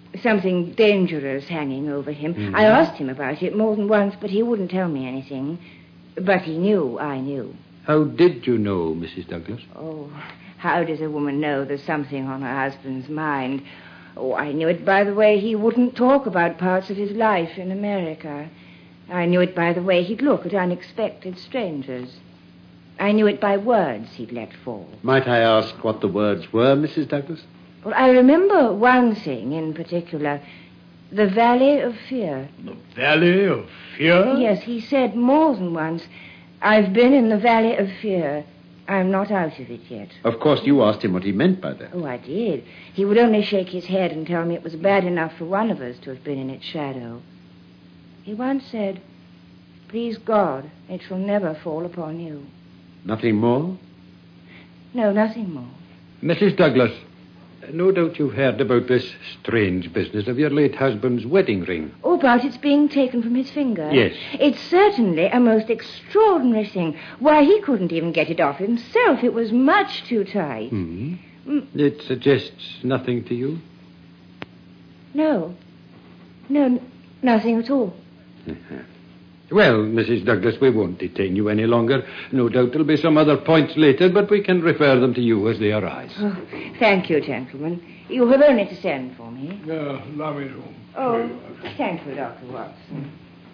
something dangerous hanging over him. Mm-hmm. I asked him about it more than once, but he wouldn't tell me anything. But he knew I knew. How did you know, Missus Douglas? Oh, how does a woman know there's something on her husband's mind? Oh, I knew it by the way he wouldn't talk about parts of his life in America. I knew it by the way he'd look at unexpected strangers. I knew it by words he'd let fall. Might I ask what the words were, Missus Douglas? Well, I remember one thing in particular. The Valley of Fear. The Valley of Fear? Yes, he said more than once, I've been in the Valley of Fear. I'm not out of it yet. Of course, you asked him what he meant by that. Oh, I did. He would only shake his head and tell me it was bad enough for one of us to have been in its shadow. He once said, please God, it shall never fall upon you. Nothing more? No, nothing more. Missus Douglas, no doubt you've heard about this strange business of your late husband's wedding ring. Oh, about its being taken from his finger? Yes. It's certainly a most extraordinary thing. Why, he couldn't even get it off himself. It was much too tight. Hmm. Mm. It suggests nothing to you? No. No, n- nothing at all. Well, Missus Douglas, we won't detain you any longer. No doubt there'll be some other points later, but we can refer them to you as they arise. Oh, thank you, gentlemen. You have only to send for me. Yeah, allow me to. Oh, thank you, Doctor Watson.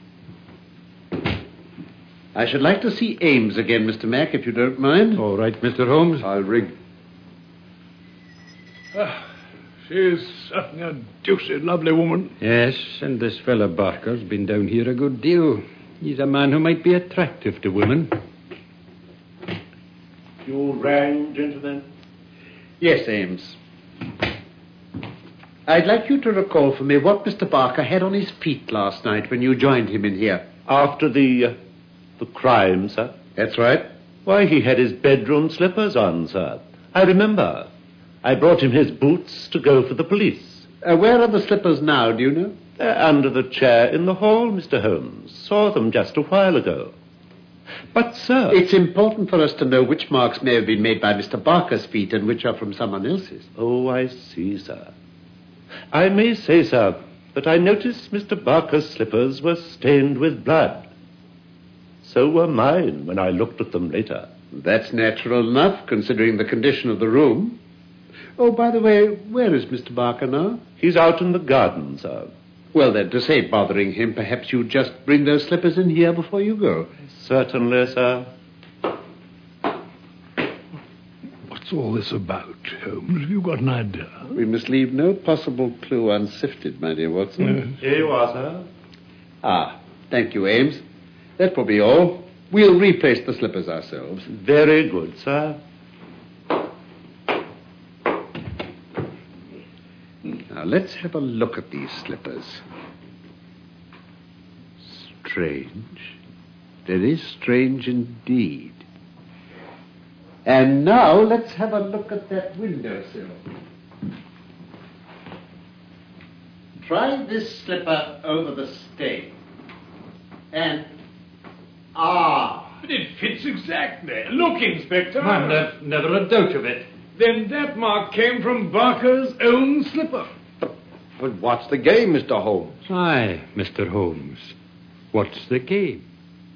I should like to see Ames again, Mister Mack, if you don't mind. All right, Mister Holmes. I'll ring. Ah, she's certainly a deuced lovely woman. Yes, and this fella Barker's been down here a good deal. He's a man who might be attractive to women. You rang, gentlemen? Yes, Ames. I'd like you to recall for me what Mister Barker had on his feet last night when you joined him in here. After the, uh, the crime, sir? That's right. Why, he had his bedroom slippers on, sir. I remember. I brought him his boots to go for the police. Uh, where are the slippers now, do you know? They're under the chair in the hall, Mister Holmes. Saw them just a while ago. But, sir... It's important for us to know which marks may have been made by Mister Barker's feet and which are from someone else's. Oh, I see, sir. I may say, sir, that I noticed Mister Barker's slippers were stained with blood. So were mine when I looked at them later. That's natural enough, considering the condition of the room. Oh, by the way, where is Mister Barker now? He's out in the garden, sir. Well, then, to save bothering him, perhaps you'd just bring those slippers in here before you go. Certainly, sir. What's all this about, Holmes? Have you got an idea? We must leave no possible clue unsifted, my dear Watson. Yes. Here you are, sir. Ah, thank you, Ames. That will be all. We'll replace the slippers ourselves. Very good, sir. Now, let's have a look at these slippers. Strange. Very strange indeed. And now, let's have a look at that windowsill. Try this slipper over the stain. And... ah! But it fits exactly. Look, Inspector. Never, never a doubt of it. Then that mark came from Barker's own slipper. But what's the game, Mister Holmes? Aye, Mister Holmes. What's the game?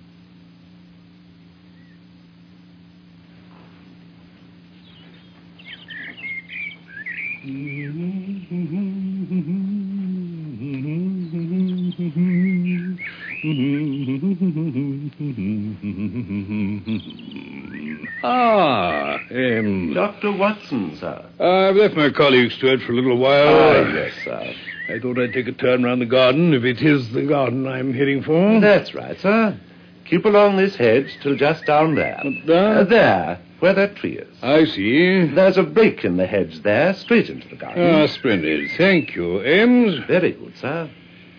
Ah, um... Doctor Watson, sir. I've left my colleague Stuart for a little while. Ah, yes, sir. I thought I'd take a turn round the garden, if it is the garden I'm heading for. That's right, sir. Keep along this hedge till just down there. There? Uh, there, where that tree is. I see. There's a break in the hedge there, straight into the garden. Ah, splendid. Thank you, Ames. Very good, sir.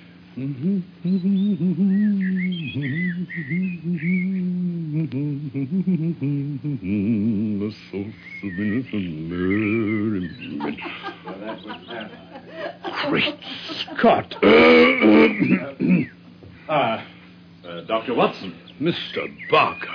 Great Scott. Ah, uh, Doctor Watson. Mister Barker.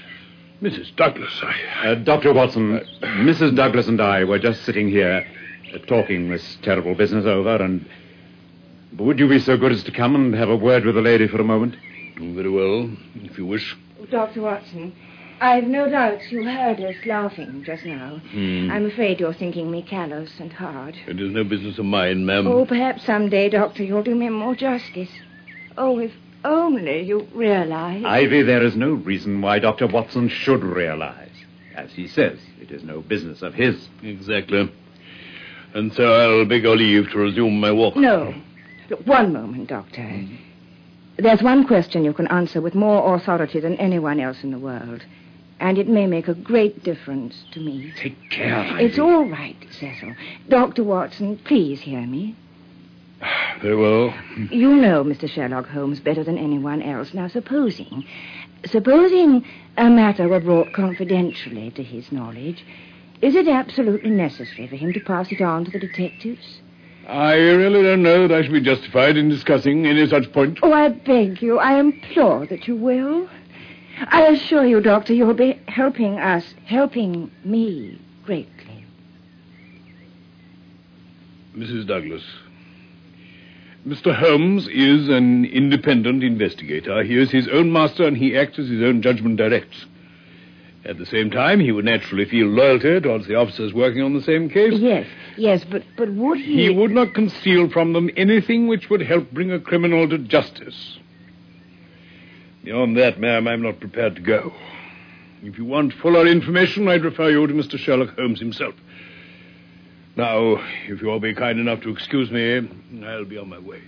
Missus Douglas, I... Uh, Doctor Watson, Missus Douglas and I were just sitting here uh, talking this terrible business over, and would you be so good as to come and have a word with the lady for a moment? Very well, if you wish. Doctor Watson, I've no doubt you heard us laughing just now. Hmm. I'm afraid you're thinking me callous and hard. It is no business of mine, ma'am. Oh, perhaps someday, Doctor, you'll do me more justice. Oh, if only you realize... Ivy, there is no reason why Doctor Watson should realize. As he says, it is no business of his. Exactly. And so I'll beg your leave to resume my walk. No. Look, one moment, Doctor. Mm. There's one question you can answer with more authority than anyone else in the world. And it may make a great difference to me. Take care, Ivy. It's all right, Cecil. Doctor Watson, please hear me. Very well. You know Mister Sherlock Holmes better than anyone else. Now, supposing... Supposing a matter were brought confidentially to his knowledge, is it absolutely necessary for him to pass it on to the detectives? I really don't know that I should be justified in discussing any such point. Oh, I beg you, I implore that you will. I assure you, Doctor, you'll be helping us, helping me greatly. Missus Douglas, Mister Holmes is an independent investigator. He is his own master, and he acts as his own judgment directs. At the same time, he would naturally feel loyalty towards the officers working on the same case. Yes, yes, but, but would he... He would not conceal from them anything which would help bring a criminal to justice. Beyond that, ma'am, I'm not prepared to go. If you want fuller information, I'd refer you to Mister Sherlock Holmes himself. Now, if you'll be kind enough to excuse me, I'll be on my way.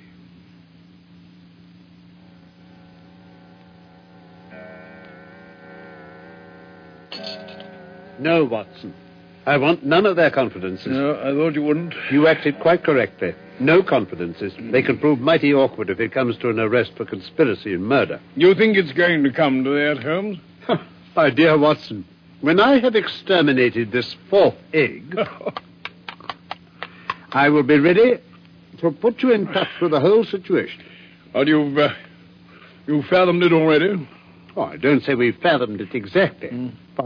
No, Watson. I want none of their confidences. No, I thought you wouldn't. You acted quite correctly. No confidences. They can prove mighty awkward if it comes to an arrest for conspiracy and murder. You think it's going to come to that, Holmes? My dear Watson, when I have exterminated this fourth egg, I will be ready to put you in touch with the whole situation. Well, you've, uh, you've fathomed it already? Oh, I don't say we've fathomed it exactly. Mm. But...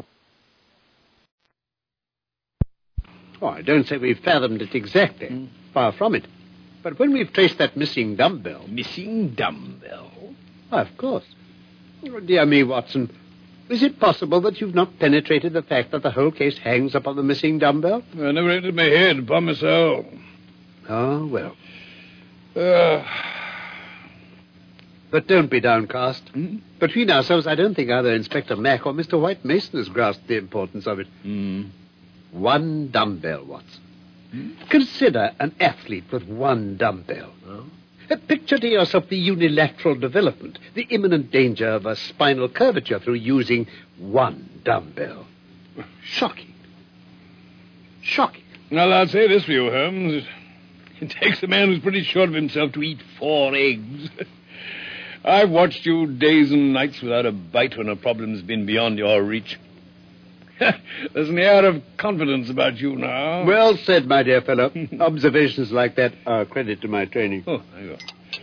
Oh, I don't say we've fathomed it exactly. Mm. Far from it. But when we've traced that missing dumbbell... Missing dumbbell? Why, of course. Oh, dear me, Watson. Is it possible that you've not penetrated the fact that the whole case hangs upon the missing dumbbell? I never entered my head, upon my soul. Oh, well. Uh... But don't be downcast. Hmm? Between ourselves, I don't think either Inspector Mack or Mister White Mason has grasped the importance of it. Hmm. One dumbbell, Watson. Hmm? Consider an athlete with one dumbbell. Oh? Picture to yourself the unilateral development, the imminent danger of a spinal curvature through using one dumbbell. Shocking. Shocking. Well, I'll say this for you, Holmes. It takes a man who's pretty sure of himself to eat four eggs. I've watched you days and nights without a bite when a problem's been beyond your reach. There's an air of confidence about you now. Well said, my dear fellow. Observations like that are a credit to my training. Oh, there you go.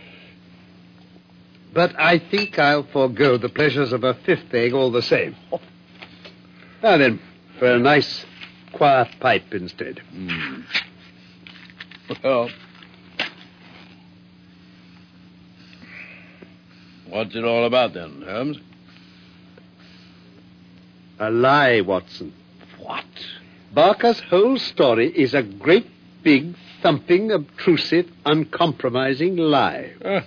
But I think I'll forego the pleasures of a fifth egg all the same. Oh. Now then, for a nice, quiet pipe instead. Mm. Well, what's it all about then, Holmes? A lie, Watson. What? Barker's whole story is a great, big, thumping, obtrusive, uncompromising lie. Uh.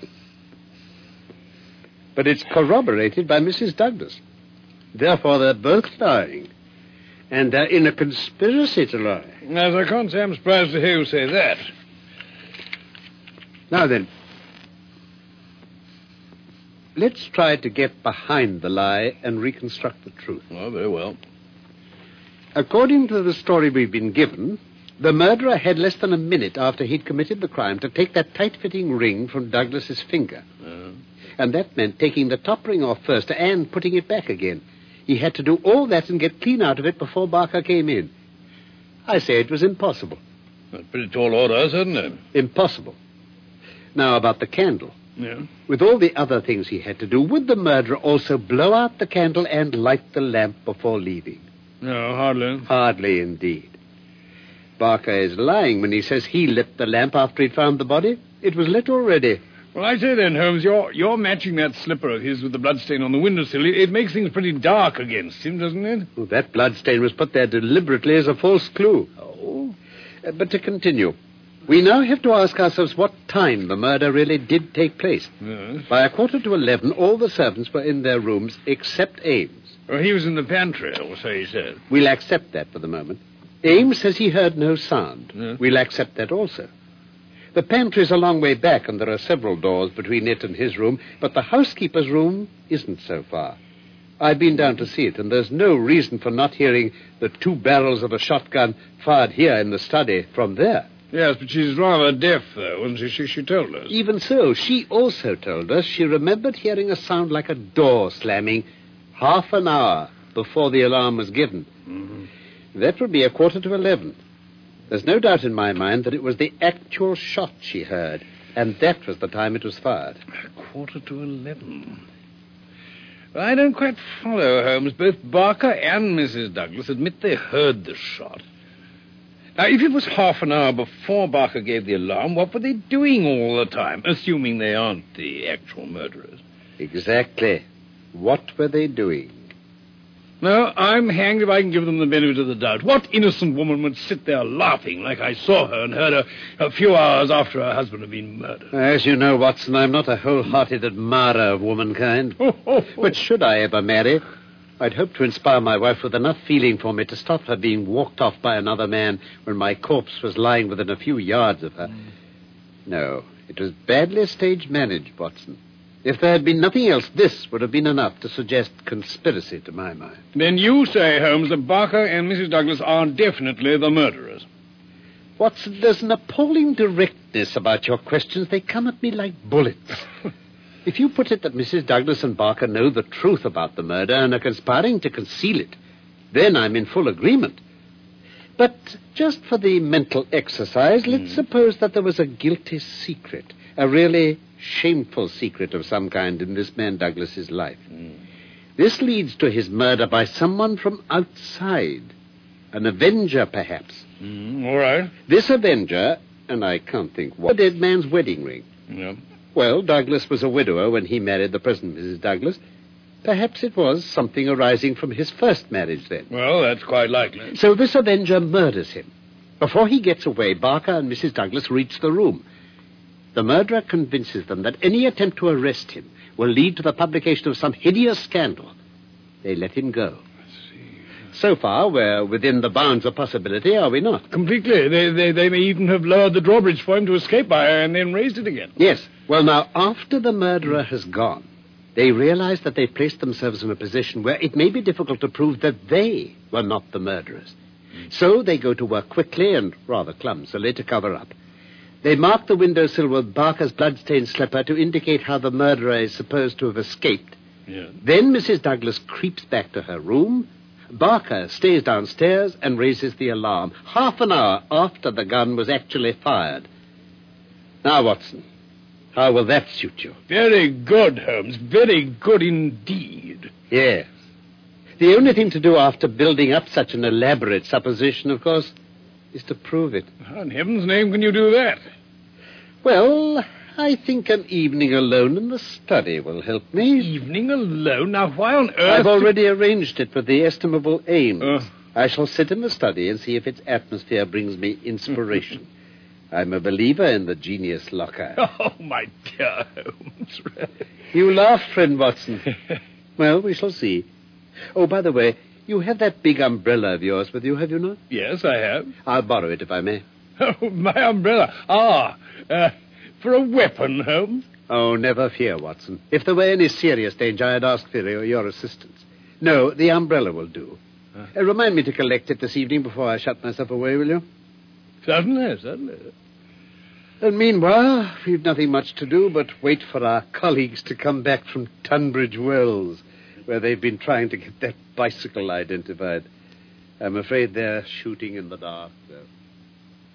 But it's corroborated by Missus Douglas. Therefore, they're both lying. And they're in a conspiracy to lie. As I can't say I'm surprised to hear you say that. Now then, let's try to get behind the lie and reconstruct the truth. Oh, very well. According to the story we've been given, the murderer had less than a minute after he'd committed the crime to take that tight-fitting ring from Douglas's finger. Uh-huh. And that meant taking the top ring off first and putting it back again. He had to do all that and get clean out of it before Barker came in. I say it was impossible. That's pretty tall order, isn't it? Impossible. Now, about the candle. Yeah. With all the other things he had to do, would the murderer also blow out the candle and light the lamp before leaving? No, hardly. Hardly, indeed. Barker is lying when he says he lit the lamp after he'd found the body. It was lit already. Well, I say then, Holmes, you're, you're matching that slipper of his with the bloodstain on the windowsill. It, it makes things pretty dark against him, doesn't it? Well, that bloodstain was put there deliberately as a false clue. Oh? Uh, but to continue, we now have to ask ourselves what time the murder really did take place. Yes. By a quarter to eleven, all the servants were in their rooms except Ames. Well, he was in the pantry, or so he said. We'll accept that for the moment. Ames says he heard no sound. Yes. We'll accept that also. The pantry's a long way back, and there are several doors between it and his room, but the housekeeper's room isn't so far. I've been down to see it, and there's no reason for not hearing the two barrels of a shotgun fired here in the study from there. Yes, but she's rather deaf, though, wasn't she? She, she told us. Even so, she also told us she remembered hearing a sound like a door slamming half an hour before the alarm was given. Mm-hmm. That would be a quarter to eleven. There's no doubt in my mind that it was the actual shot she heard, and that was the time it was fired. A quarter to eleven. Well, I don't quite follow, Holmes. Both Barker and Missus Douglas admit they heard the shot. Now, if it was half an hour before Barker gave the alarm, what were they doing all the time, assuming they aren't the actual murderers? Exactly. What were they doing? No, I'm hanged if I can give them the benefit of the doubt. What innocent woman would sit there laughing like I saw her and heard her a few hours after her husband had been murdered? As you know, Watson, I'm not a wholehearted admirer of womankind. Oh, oh, oh. But should I ever marry, I'd hope to inspire my wife with enough feeling for me to stop her being walked off by another man when my corpse was lying within a few yards of her. Mm. No, it was badly stage managed, Watson. If there had been nothing else, this would have been enough to suggest conspiracy to my mind. Then you say, Holmes, that Barker and Missus Douglas are definitely the murderers. Watson, there's an appalling directness about your questions. They come at me like bullets. If you put it that Missus Douglas and Barker know the truth about the murder and are conspiring to conceal it, then I'm in full agreement. But just for the mental exercise, mm. let's suppose that there was a guilty secret, a really shameful secret of some kind in this man Douglas's life. Mm. This leads to his murder by someone from outside, an avenger, perhaps. Mm, all right. This avenger, and I can't think what, the dead man's wedding ring. Yeah. Well, Douglas was a widower when he married the present Missus Douglas. Perhaps it was something arising from his first marriage then. Well, that's quite likely. So this avenger murders him. Before he gets away, Barker and Missus Douglas reach the room. The murderer convinces them that any attempt to arrest him will lead to the publication of some hideous scandal. They let him go. I see. So far, we're within the bounds of possibility, are we not? Completely. They, they, they may even have lowered the drawbridge for him to escape by and then raised it again. Yes. Well, now, after the murderer has gone, they realize that they've placed themselves in a position where it may be difficult to prove that they were not the murderers. Mm. So they go to work quickly and rather clumsily to cover up. They mark the windowsill with Barker's blood-stained slipper to indicate how the murderer is supposed to have escaped. Yeah. Then Missus Douglas creeps back to her room. Barker stays downstairs and raises the alarm, half an hour after the gun was actually fired. Now, Watson, how will that suit you? Very good, Holmes. Very good indeed. Yes. The only thing to do after building up such an elaborate supposition, of course, is to prove it. How in heaven's name can you do that? Well, I think an evening alone in the study will help me. Evening alone? Now, why on earth... I've already arranged it with the estimable Ames. Uh. I shall sit in the study and see if its atmosphere brings me inspiration. I'm a believer in the genius locker. Oh, my dear Holmes. You laugh, friend Watson. Well, we shall see. Oh, by the way, you have that big umbrella of yours with you, have you not? Yes, I have. I'll borrow it if I may. Oh, my umbrella. Ah, uh, for a weapon, Holmes. Oh, never fear, Watson. If there were any serious danger, I'd ask for your, your assistance. No, the umbrella will do. Huh? Uh, remind me to collect it this evening before I shut myself away, will you? Certainly, certainly. And meanwhile, we've nothing much to do but wait for our colleagues to come back from Tunbridge Wells, where they've been trying to get that bicycle identified. I'm afraid they're shooting in the dark, though.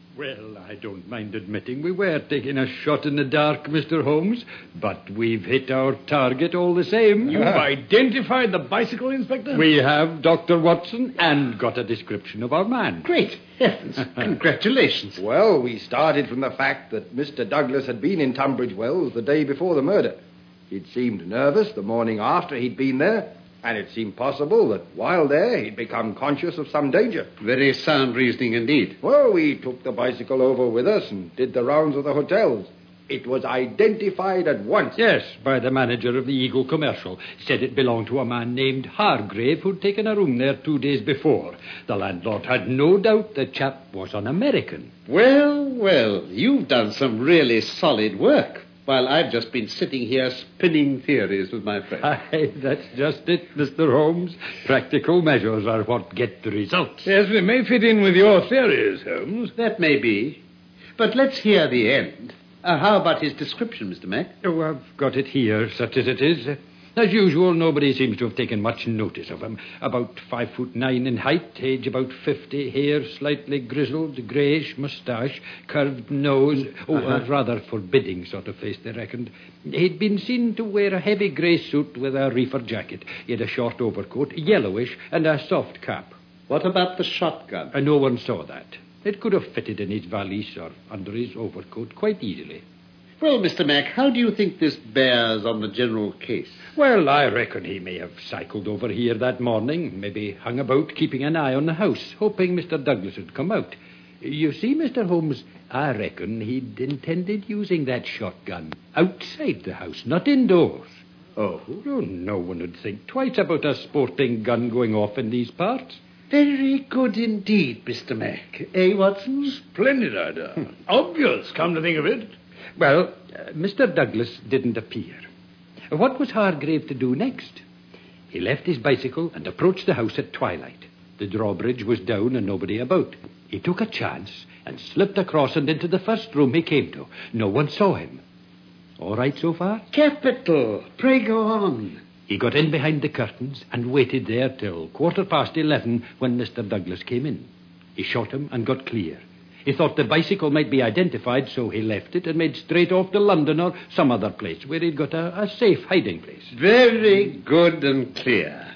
Well, I don't mind admitting we were taking a shot in the dark, Mister Holmes, but we've hit our target all the same. You've identified the bicycle, Inspector? We have, Doctor Watson, and got a description of our man. Great heavens. Congratulations. Well, we started from the fact that Mister Douglas had been in Tunbridge Wells the day before the murder. He'd seemed nervous the morning after he'd been there, and it seemed possible that while there he'd become conscious of some danger. Very sound reasoning indeed. Well, we took the bicycle over with us and did the rounds of the hotels. It was identified at once. Yes, by the manager of the Eagle Commercial. Said it belonged to a man named Hargrave who'd taken a room there two days before. The landlord had no doubt the chap was an American. Well, well, you've done some really solid work, while I've just been sitting here spinning theories with my friend. Aye, that's just it, Mister Holmes. Practical measures are what get the results. Yes, we may fit in with your theories, Holmes. That may be. But let's hear the end. Uh, how about his description, Mister Mac? Oh, I've got it here, such as it is. As usual, nobody seems to have taken much notice of him. About five foot nine in height, age about fifty, hair slightly grizzled, greyish moustache, curved nose. Oh, uh-huh. A rather forbidding sort of face, they reckoned. He'd been seen to wear a heavy grey suit with a reefer jacket. He had a short overcoat, yellowish, and a soft cap. What about the shotgun? Uh, no one saw that. It could have fitted in his valise or under his overcoat quite easily. Well, Mister Mac, how do you think this bears on the general case? Well, I reckon he may have cycled over here that morning, maybe hung about keeping an eye on the house, hoping Mister Douglas would come out. You see, Mister Holmes, I reckon he'd intended using that shotgun outside the house, not indoors. Oh? Oh, no one would think twice about a sporting gun going off in these parts. Very good indeed, Mister Mac. Eh, Watson? Splendid idea. Obvious, come to think of it. Well, uh, Mister Douglas didn't appear. What was Hargrave to do next? He left his bicycle and approached the house at twilight. The drawbridge was down and nobody about. He took a chance and slipped across and into the first room he came to. No one saw him. All right so far? Capital. Pray go on. He got in behind the curtains and waited there till quarter past eleven when Mister Douglas came in. He shot him and got clear. He thought the bicycle might be identified, so he left it and made straight off to London or some other place where he'd got a, a safe hiding place. Very good and clear,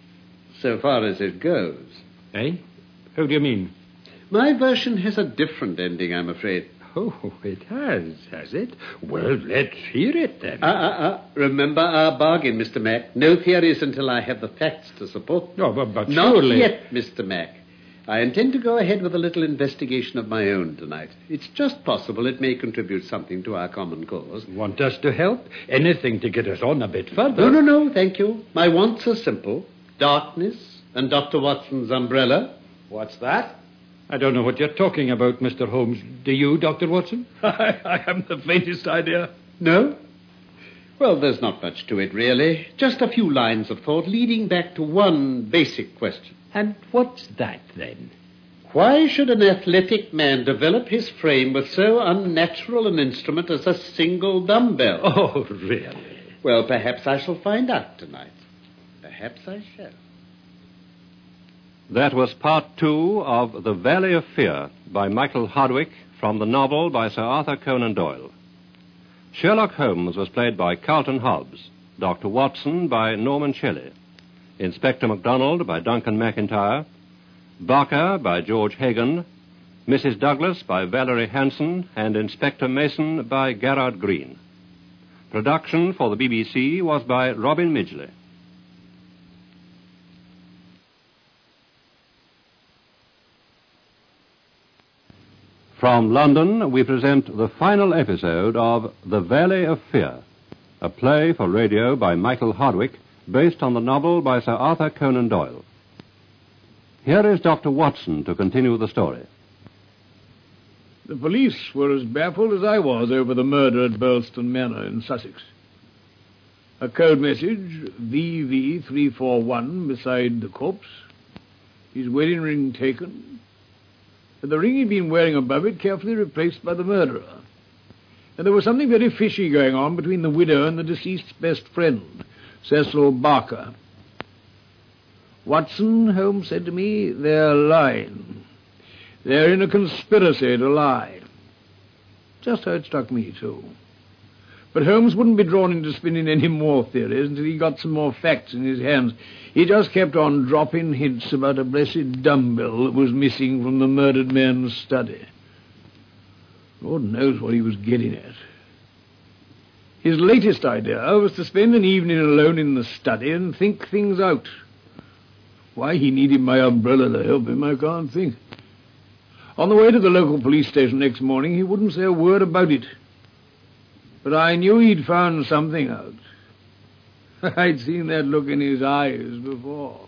so far as it goes. Eh? How do you mean? My version has a different ending, I'm afraid. Oh, it has, has it? Well, let's hear it, then. Ah, ah, ah. Remember our bargain, Mister Mac. No theories until I have the facts to support them. No, but, but Not surely... yet, Mister Mac. I intend to go ahead with a little investigation of my own tonight. It's just possible it may contribute something to our common cause. Want us to help? Anything to get us on a bit further. No, no, no, thank you. My wants are simple. Darkness and Doctor Watson's umbrella. What's that? I don't know what you're talking about, Mister Holmes. Do you, Doctor Watson? I, I haven't the faintest idea. No? Well, there's not much to it, really. Just a few lines of thought leading back to one basic question. And what's that, then? Why should an athletic man develop his frame with so unnatural an instrument as a single dumbbell? Oh, really? Well, perhaps I shall find out tonight. Perhaps I shall. That was part two of The Valley of Fear by Michael Hardwick from the novel by Sir Arthur Conan Doyle. Sherlock Holmes was played by Carlton Hobbs, Doctor Watson by Norman Shelley, Inspector MacDonald by Duncan McIntyre, Barker by George Hagan, Missus Douglas by Valerie Hanson, and Inspector Mason by Gerard Green. Production for the B B C was by Robin Midgley. From London, we present the final episode of The Valley of Fear, a play for radio by Michael Hardwick, based on the novel by Sir Arthur Conan Doyle. Here is Doctor Watson to continue the story. The police were as baffled as I was over the murder at Burlston Manor in Sussex. A code message, V V three four one, beside the corpse. His wedding ring taken. And the ring he'd been wearing above it carefully replaced by the murderer. And there was something very fishy going on between the widow and the deceased's best friend, Cecil Barker. Watson, Holmes said to me, they're lying. They're in a conspiracy to lie. Just how it struck me, too. But Holmes wouldn't be drawn into spinning any more theories until he got some more facts in his hands. He just kept on dropping hints about a blessed dumbbell that was missing from the murdered man's study. Lord knows what he was getting at. His latest idea was to spend an evening alone in the study and think things out. Why he needed my umbrella to help him, I can't think. On the way to the local police station next morning, he wouldn't say a word about it. But I knew he'd found something out. I'd seen that look in his eyes before.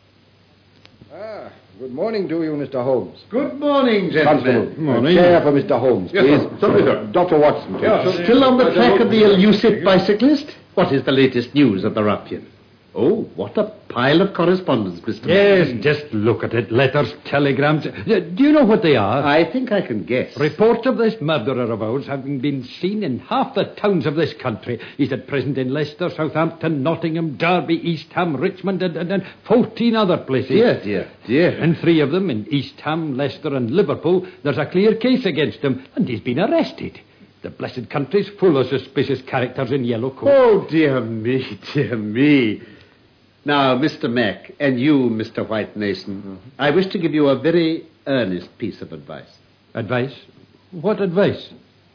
Ah, good morning to you, Mister Holmes. Good morning, gentlemen. Constable, morning. Chair for Mister Holmes, please. Yes, sir. Sorry, sir. Doctor Watson, please. Yes, still on the track of the elusive bicyclist? What is the latest news of the ruffian? Oh, what a pile of correspondence, Mister Yes, Mann. just look at it. Letters, telegrams. Uh, Do you know what they are? I think I can guess. Reports of this murderer of ours having been seen in half the towns of this country. He's at present in Leicester, Southampton, Nottingham, Derby, East Ham, Richmond, and, and, and fourteen other places. Dear, dear, dear. And three of them, in East Ham, Leicester, and Liverpool, there's a clear case against him, and he's been arrested. The blessed country's full of suspicious characters in yellow coats. Oh, dear me, dear me. Now, Mister Mack, and you, Mister White Nason, mm-hmm. I wish to give you a very earnest piece of advice. Advice? What advice?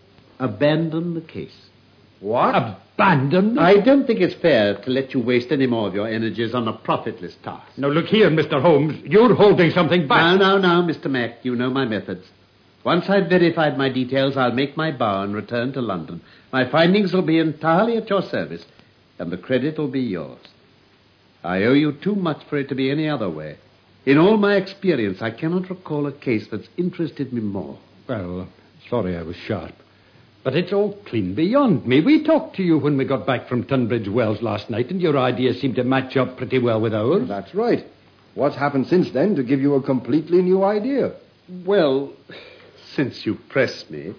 Abandon the case. What? Abandon? I don't think it's fair to let you waste any more of your energies on a profitless task. Now, look here, Mister Holmes. You're holding something back. Now, now, now, Mister Mack, you know my methods. Once I've verified my details, I'll make my bow and return to London. My findings will be entirely at your service, and the credit will be yours. I owe you too much for it to be any other way. In all my experience, I cannot recall a case that's interested me more. Well, sorry I was sharp. But it's all clean beyond me. We talked to you when we got back from Tunbridge Wells last night, and your ideas seemed to match up pretty well with ours. That's right. What's happened since then to give you a completely new idea? Well, since you press me...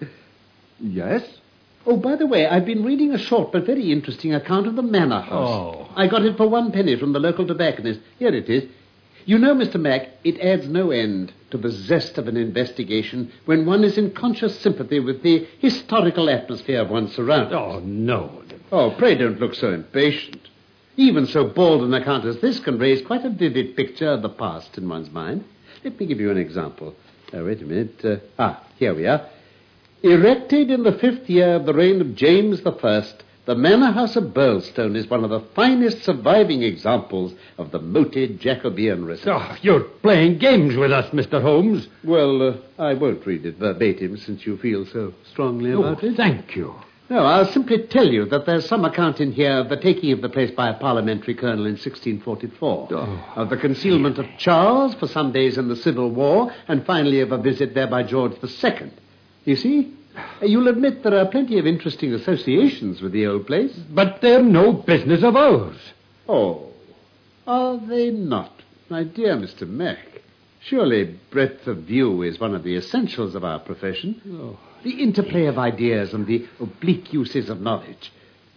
Yes? Oh, by the way, I've been reading a short but very interesting account of the Manor House. Oh. I got it for one penny from the local tobacconist. Here it is. You know, Mister Mack, it adds no end to the zest of an investigation when one is in conscious sympathy with the historical atmosphere of one's surroundings. Oh, no. Oh, pray don't look so impatient. Even so bald an account as this can raise quite a vivid picture of the past in one's mind. Let me give you an example. Oh, wait a minute. Uh, ah, here we are. Erected in the fifth year of the reign of James the First, the Manor House of Burlstone is one of the finest surviving examples of the moated Jacobean residence. Oh, you're playing games with us, Mister Holmes. Well, uh, I won't read it verbatim since you feel so strongly Oh, about it. thank you. No, I'll simply tell you that there's some account in here of the taking of the place by a parliamentary colonel in sixteen forty-four, Oh. of the concealment of Charles for some days in the Civil War, and finally of a visit there by George the Second. You see, you'll admit there are plenty of interesting associations with the old place. But they're no business of ours. Oh, are they not? My dear Mister Mack, surely breadth of view is one of the essentials of our profession. Oh. The interplay of ideas and the oblique uses of knowledge.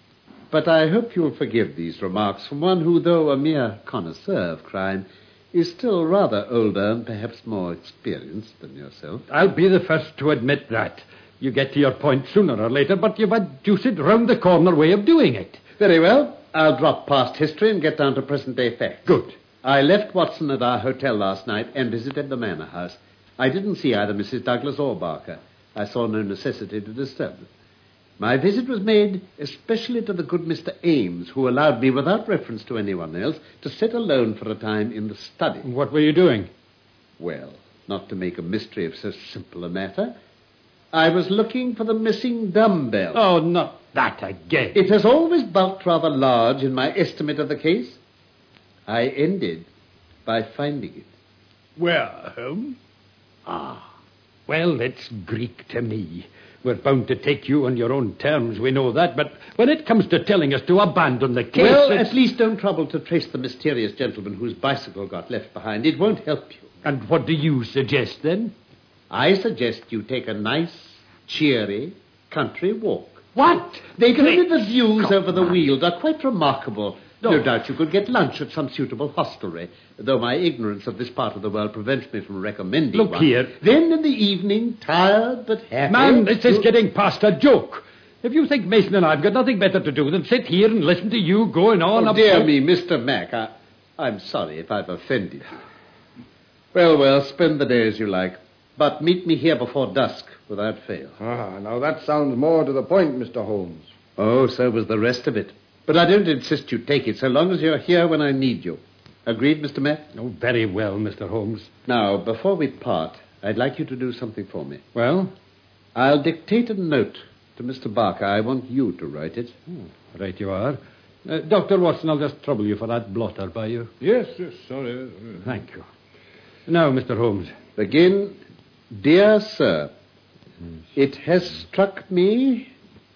But I hope you'll forgive these remarks from one who, though a mere connoisseur of crime, is still rather older and perhaps more experienced than yourself. I'll be the first to admit that. You get to your point sooner or later, but you've a deuced round-the-corner way of doing it. Very well. I'll drop past history and get down to present-day facts. Good. I left Watson at our hotel last night and visited the Manor House. I didn't see either Missus Douglas or Barker. I saw no necessity to disturb them. My visit was made especially to the good Mister Ames, who allowed me, without reference to anyone else, to sit alone for a time in the study. What were you doing? Well, not to make a mystery of so simple a matter, I was looking for the missing dumbbell. Oh, not that again. It has always bulked rather large in my estimate of the case. I ended by finding it. Where, Holmes? Ah, well, it's Greek to me. We're bound to take you on your own terms, we know that, but when it comes to telling us to abandon the case... Well, it's... at least don't trouble to trace the mysterious gentleman whose bicycle got left behind. It won't help you. And what do you suggest, then? I suggest you take a nice, cheery country walk. What? They tell me the views over the Weald are quite remarkable. No doubt you could get lunch at some suitable hostelry, though my ignorance of this part of the world prevents me from recommending Look one. here. Then in the evening, tired but happy... Man, this is you- getting past a joke. If you think Mason and I've got nothing better to do than sit here and listen to you going on... Oh, up dear to- me, Mister Mack, I, I'm sorry if I've offended you. Well, well, spend the day as you like, but meet me here before dusk, without fail. Ah, now that sounds more to the point, Mister Holmes. Oh, so was the rest of it. But I don't insist you take it, so long as you're here when I need you. Agreed, Mister Mack? Oh, very well, Mister Holmes. Now, before we part, I'd like you to do something for me. Well? I'll dictate a note to Mister Barker. I want you to write it. Oh, right you are. Uh, Doctor Watson, I'll just trouble you for that blotter by you. Yes, yes, sorry. Thank you. Now, Mister Holmes. Begin. Dear Sir, it has struck me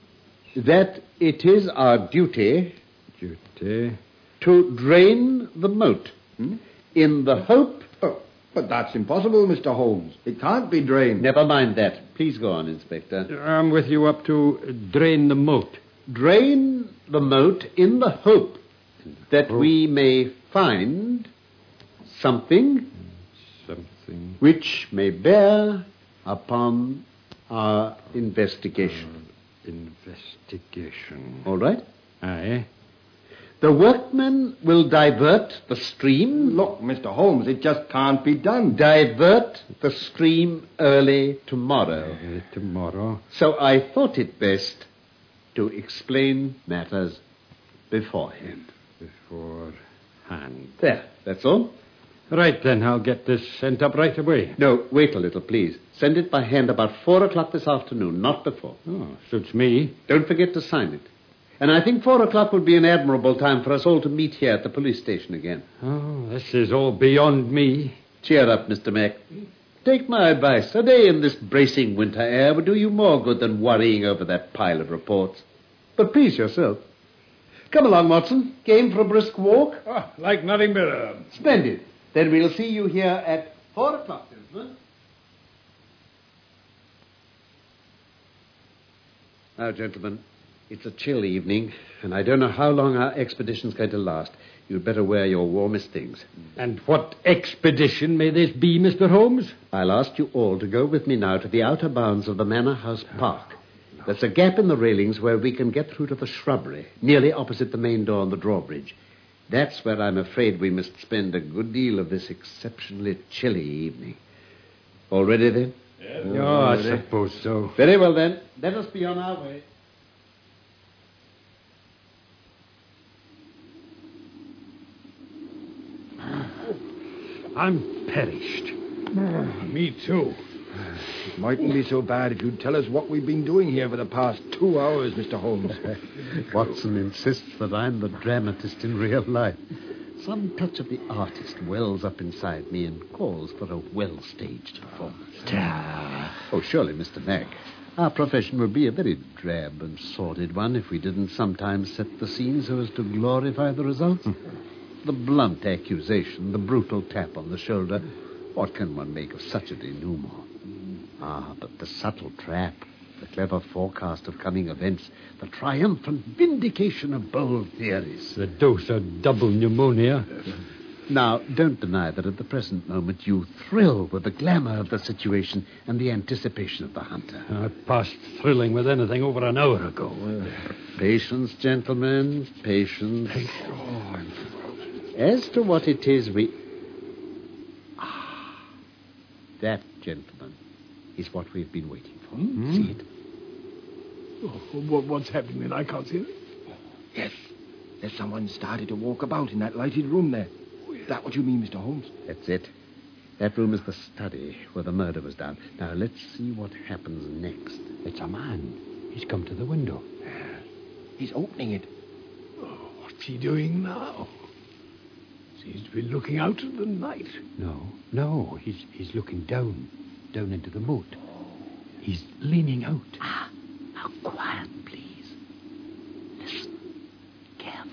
that it is our duty... Duty? To drain the moat hmm? in the hope... Oh, but that's impossible, Mister Holmes. It can't be drained. Never mind that. Please go on, Inspector. I'm with you up to drain the moat. Drain the moat in the hope that we may find something... Something... which may bear upon our investigation. Uh, investigation. All right? Aye. The workmen will divert the stream. Look, Mister Holmes, it just can't be done. Divert the stream early tomorrow. Uh, tomorrow. So I thought it best to explain matters beforehand. Beforehand. There, that's all. Right, then, I'll get this sent up right away. No, wait a little, please. Send it by hand about four o'clock this afternoon, not before. Oh, suits me. Don't forget to sign it. And I think four o'clock would be an admirable time for us all to meet here at the police station again. Oh, this is all beyond me. Cheer up, Mister Mack. Take my advice. A day in this bracing winter air would do you more good than worrying over that pile of reports. But please yourself. Come along, Watson. Game for a brisk walk? Oh, like nothing better. Splendid. Then we'll see you here at four o'clock, gentlemen. Now, gentlemen, it's a chill evening, and I don't know how long our expedition's going to last. You'd better wear your warmest things. And what expedition may this be, Mister Holmes? I'll ask you all to go with me now to the outer bounds of the Manor House Park. There's a gap in the railings where we can get through to the shrubbery, nearly opposite the main door on the drawbridge. That's where I'm afraid we must spend a good deal of this exceptionally chilly evening. All ready, then? Yeah, oh, I suppose so. Very well, then. Let us be on our way. I'm perished. Me too. It mightn't be so bad if you'd tell us what we've been doing here for the past two hours, Mister Holmes. Watson insists that I'm the dramatist in real life. Some touch of the artist wells up inside me and calls for a well-staged performance. Oh, surely, Mister Mack. Our profession would be a very drab and sordid one if we didn't sometimes set the scene so as to glorify the results. The blunt accusation, the brutal tap on the shoulder. What can one make of such a denouement? Ah, but the subtle trap, the clever forecast of coming events, the triumphant vindication of bold theories. The dose of double pneumonia. Now, don't deny that at the present moment you thrill with the glamour of the situation and the anticipation of the hunter. I passed thrilling with anything over an hour ago. Patience, gentlemen, patience. As to what it is we... Ah, that, gentlemen, is what we've been waiting for. Hmm? See it? Oh, what, what's happening then? I can't see it. Yes. There's someone started to walk about in that lighted room there. Is that what you mean, Mister Holmes? That's it. That room is the study where the murder was done. Now, let's see what happens next. It's a man. He's come to the window. He's opening it. Oh, what's he doing now? Seems to be looking out at the night. No, no. He's he's looking down, down into the moat. He's leaning out. Ah, now quiet, please. Listen carefully.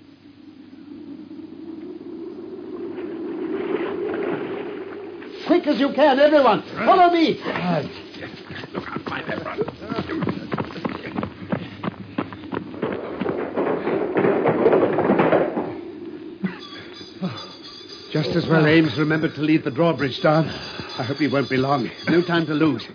Quick as you can, everyone. Follow me. Right. Look out, find that run. Just as well Ames remembered to leave the drawbridge down. I hope he won't be long. No time to lose.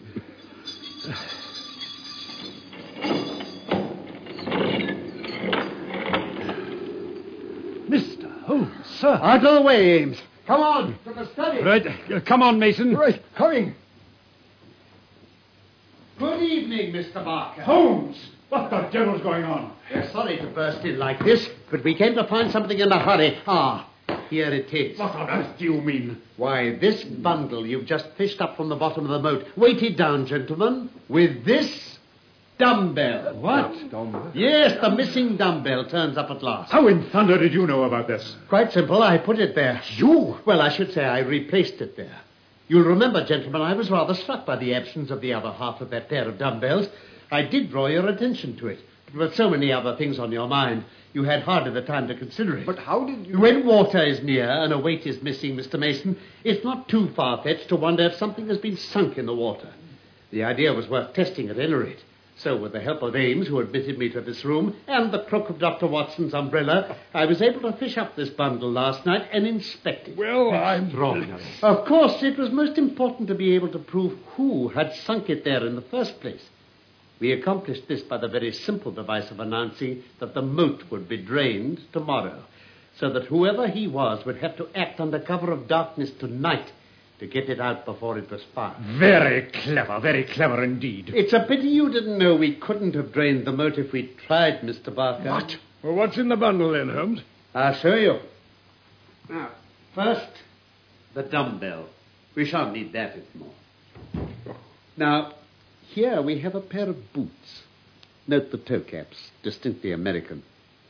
Mister Holmes, sir. Out of the way, Ames. Come on, to the study. Right. Uh, come on, Mason. Right, coming. Good evening, Mister Barker. Holmes! What the devil's going on? We're sorry to burst in like this, but we came to find something in a hurry. Ah, here it is. What on earth do you mean? Why, this bundle you've just fished up from the bottom of the moat. Weighted down, gentlemen, with this dumbbell. What? Dumbbell? Yes, the missing dumbbell turns up at last. How in thunder did you know about this? Quite simple. I put it there. You? Well, I should say I replaced it there. You'll remember, gentlemen, I was rather struck by the absence of the other half of that pair of dumbbells. I did draw your attention to it. But with so many other things on your mind, you had hardly the time to consider it. But how did you... When water is near and a weight is missing, Mister Mason, it's not too far-fetched to wonder if something has been sunk in the water. The idea was worth testing at any rate. So, with the help of Ames, who admitted me to this room, and the crook of Doctor Watson's umbrella, I was able to fish up this bundle last night and inspect it. Well, I'm... Of course, it was most important to be able to prove who had sunk it there in the first place. We accomplished this by the very simple device of announcing that the moat would be drained tomorrow, so that whoever he was would have to act under cover of darkness tonight to get it out before it was found. Very clever, very clever indeed. It's a pity you didn't know we couldn't have drained the moat if we tried, Mister Barker. What? Well, what's in the bundle then, Holmes? I'll show you. Now, first, the dumbbell. We shan't need that anymore. Now, here we have a pair of boots. Note the toe caps, distinctly American.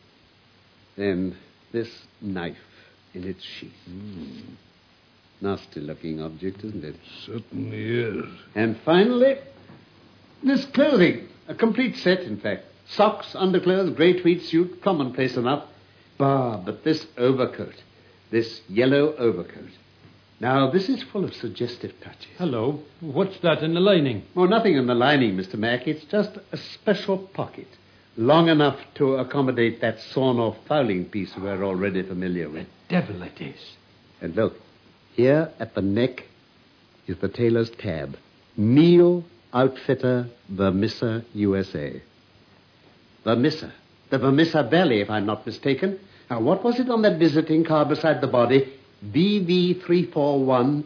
Then this knife in its sheath. Mm. Nasty-looking object, isn't it? Certainly is. And finally, this clothing. A complete set, in fact. Socks, underclothes, grey tweed suit, commonplace enough. Bah, but this overcoat. This yellow overcoat. Now, this is full of suggestive touches. Hello. What's that in the lining? Oh, nothing in the lining, Mister Mack. It's just a special pocket. Long enough to accommodate that sawn-off fowling piece we're already familiar with. The devil it is. And look, here at the neck is the tailor's tab. Neil Outfitter, Vermissa, U S A. Vermissa. The Vermissa Valley, if I'm not mistaken. Now, what was it on that visiting card beside the body? V V three four one.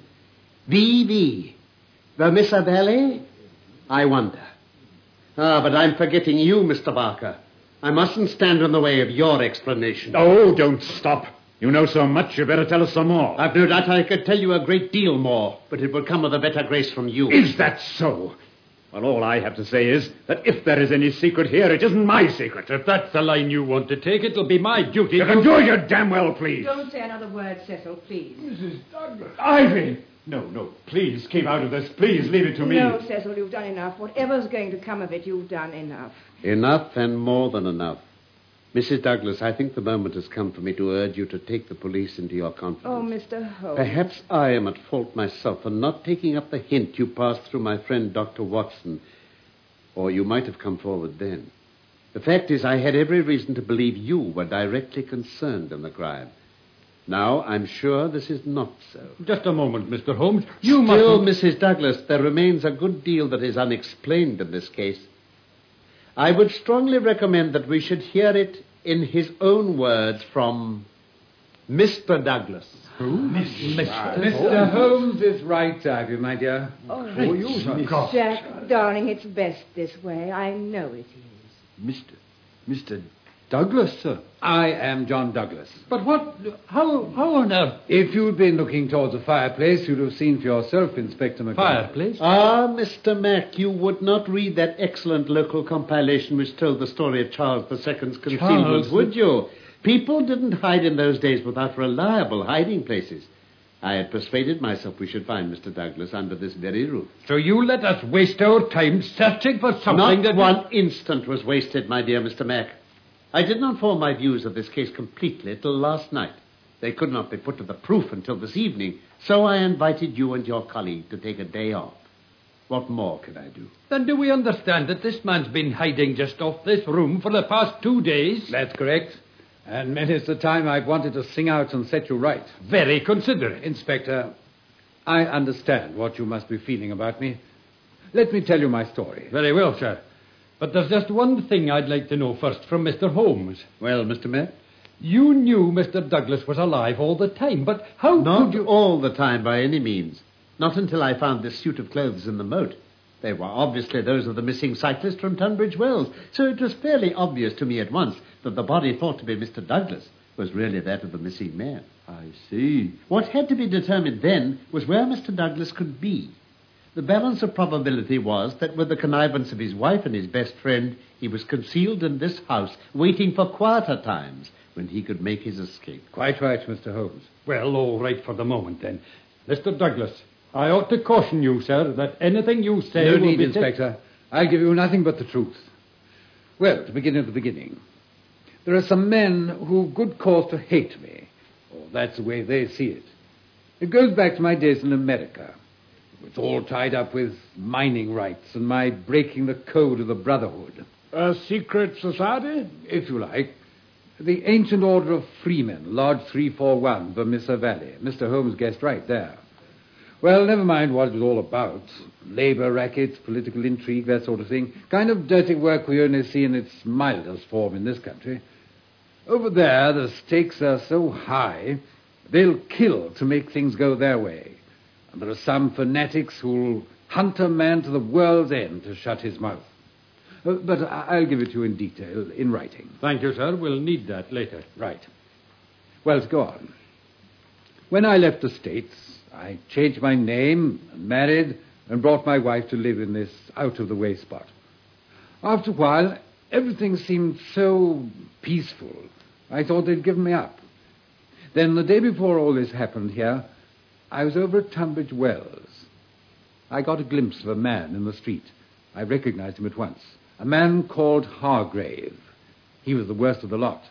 V V. Vermissa Valley? I wonder. Ah, but I'm forgetting you, Mister Barker. I mustn't stand in the way of your explanation. Oh, don't stop. You know so much, you better tell us some more. I've no doubt I could tell you a great deal more, but it will come with a better grace from you. Is that so? Well, all I have to say is that if there is any secret here, it isn't my secret. If that's the line you want to take, it'll be my duty. You to... can do it, you damn well, please. Don't say another word, Cecil, please. Missus Douglas. Ivy! No, no, please keep out of this. Please leave it to me. No, Cecil, you've done enough. Whatever's going to come of it, you've done enough. Enough and more than enough. Missus Douglas, I think the moment has come for me to urge you to take the police into your confidence. Oh, Mister Holmes. Perhaps I am at fault myself for not taking up the hint you passed through my friend Doctor Watson. Or you might have come forward then. The fact is, I had every reason to believe you were directly concerned in the crime. Now, I'm sure this is not so. Just a moment, Mister Holmes. You Still, mustn't... Missus Douglas, there remains a good deal that is unexplained in this case. I would strongly recommend that we should hear it in his own words from Mister Douglas. Who? Mister Mister Holmes is right, Ivy, my dear. Oh, oh you Jack, darling, it's best this way. I know it is. Mister Mister Douglas, sir. I am John Douglas. But what... How, how on earth... If you'd been looking towards the fireplace, you'd have seen for yourself, Inspector McGrath. Fireplace? Ah, Mister Mack, you would not read that excellent local compilation which told the story of Charles the Second's concealment, would you? People didn't hide in those days without reliable hiding places. I had persuaded myself we should find Mister Douglas under this very roof. So you let us waste our time searching for something Not that... one instant was wasted, my dear Mister Mack. I did not form my views of this case completely till last night. They could not be put to the proof until this evening, so I invited you and your colleague to take a day off. What more could I do? Then do we understand that this man's been hiding just off this room for the past two days? That's correct. And many's the time I've wanted to sing out and set you right. Very considerate. Inspector, I understand what you must be feeling about me. Let me tell you my story. Very well, sir. But there's just one thing I'd like to know first from Mister Holmes. Well, Mister Met? You knew Mister Douglas was alive all the time, but how Not could you... all the time, by any means. Not until I found this suit of clothes in the moat. They were obviously those of the missing cyclist from Tunbridge Wells, so it was fairly obvious to me at once that the body thought to be Mister Douglas was really that of the missing man. I see. What had to be determined then was where Mister Douglas could be. The balance of probability was that with the connivance of his wife and his best friend, he was concealed in this house, waiting for quieter times when he could make his escape. Quite right, Mister Holmes. Well, all right for the moment, then. Mister Douglas, I ought to caution you, sir, that anything you say No will need, be... Inspector. I'll give you nothing but the truth. Well, to begin at the beginning. There are some men who've good cause to hate me. Or that's the way they see it. It goes back to my days in America. It's all tied up with mining rights and my breaking the code of the Brotherhood. A secret society? If you like. The Ancient Order of Freemen, Lodge three forty-one, Vermissa Valley. Mister Holmes guessed right there. Well, never mind what it was all about. Labour rackets, political intrigue, that sort of thing. Kind of dirty work we only see in its mildest form in this country. Over there, the stakes are so high, they'll kill to make things go their way. And there are some fanatics who'll hunt a man to the world's end to shut his mouth. Uh, but I'll give it to you in detail, in writing. Thank you, sir. We'll need that later. Right. Well, to go on. When I left the States, I changed my name, and married, and brought my wife to live in this out-of-the-way spot. After a while, everything seemed so peaceful, I thought they'd given me up. Then, the day before all this happened here, I was over at Tunbridge Wells. I got a glimpse of a man in the street. I recognized him at once. A man called Hargrave. He was the worst of the lot.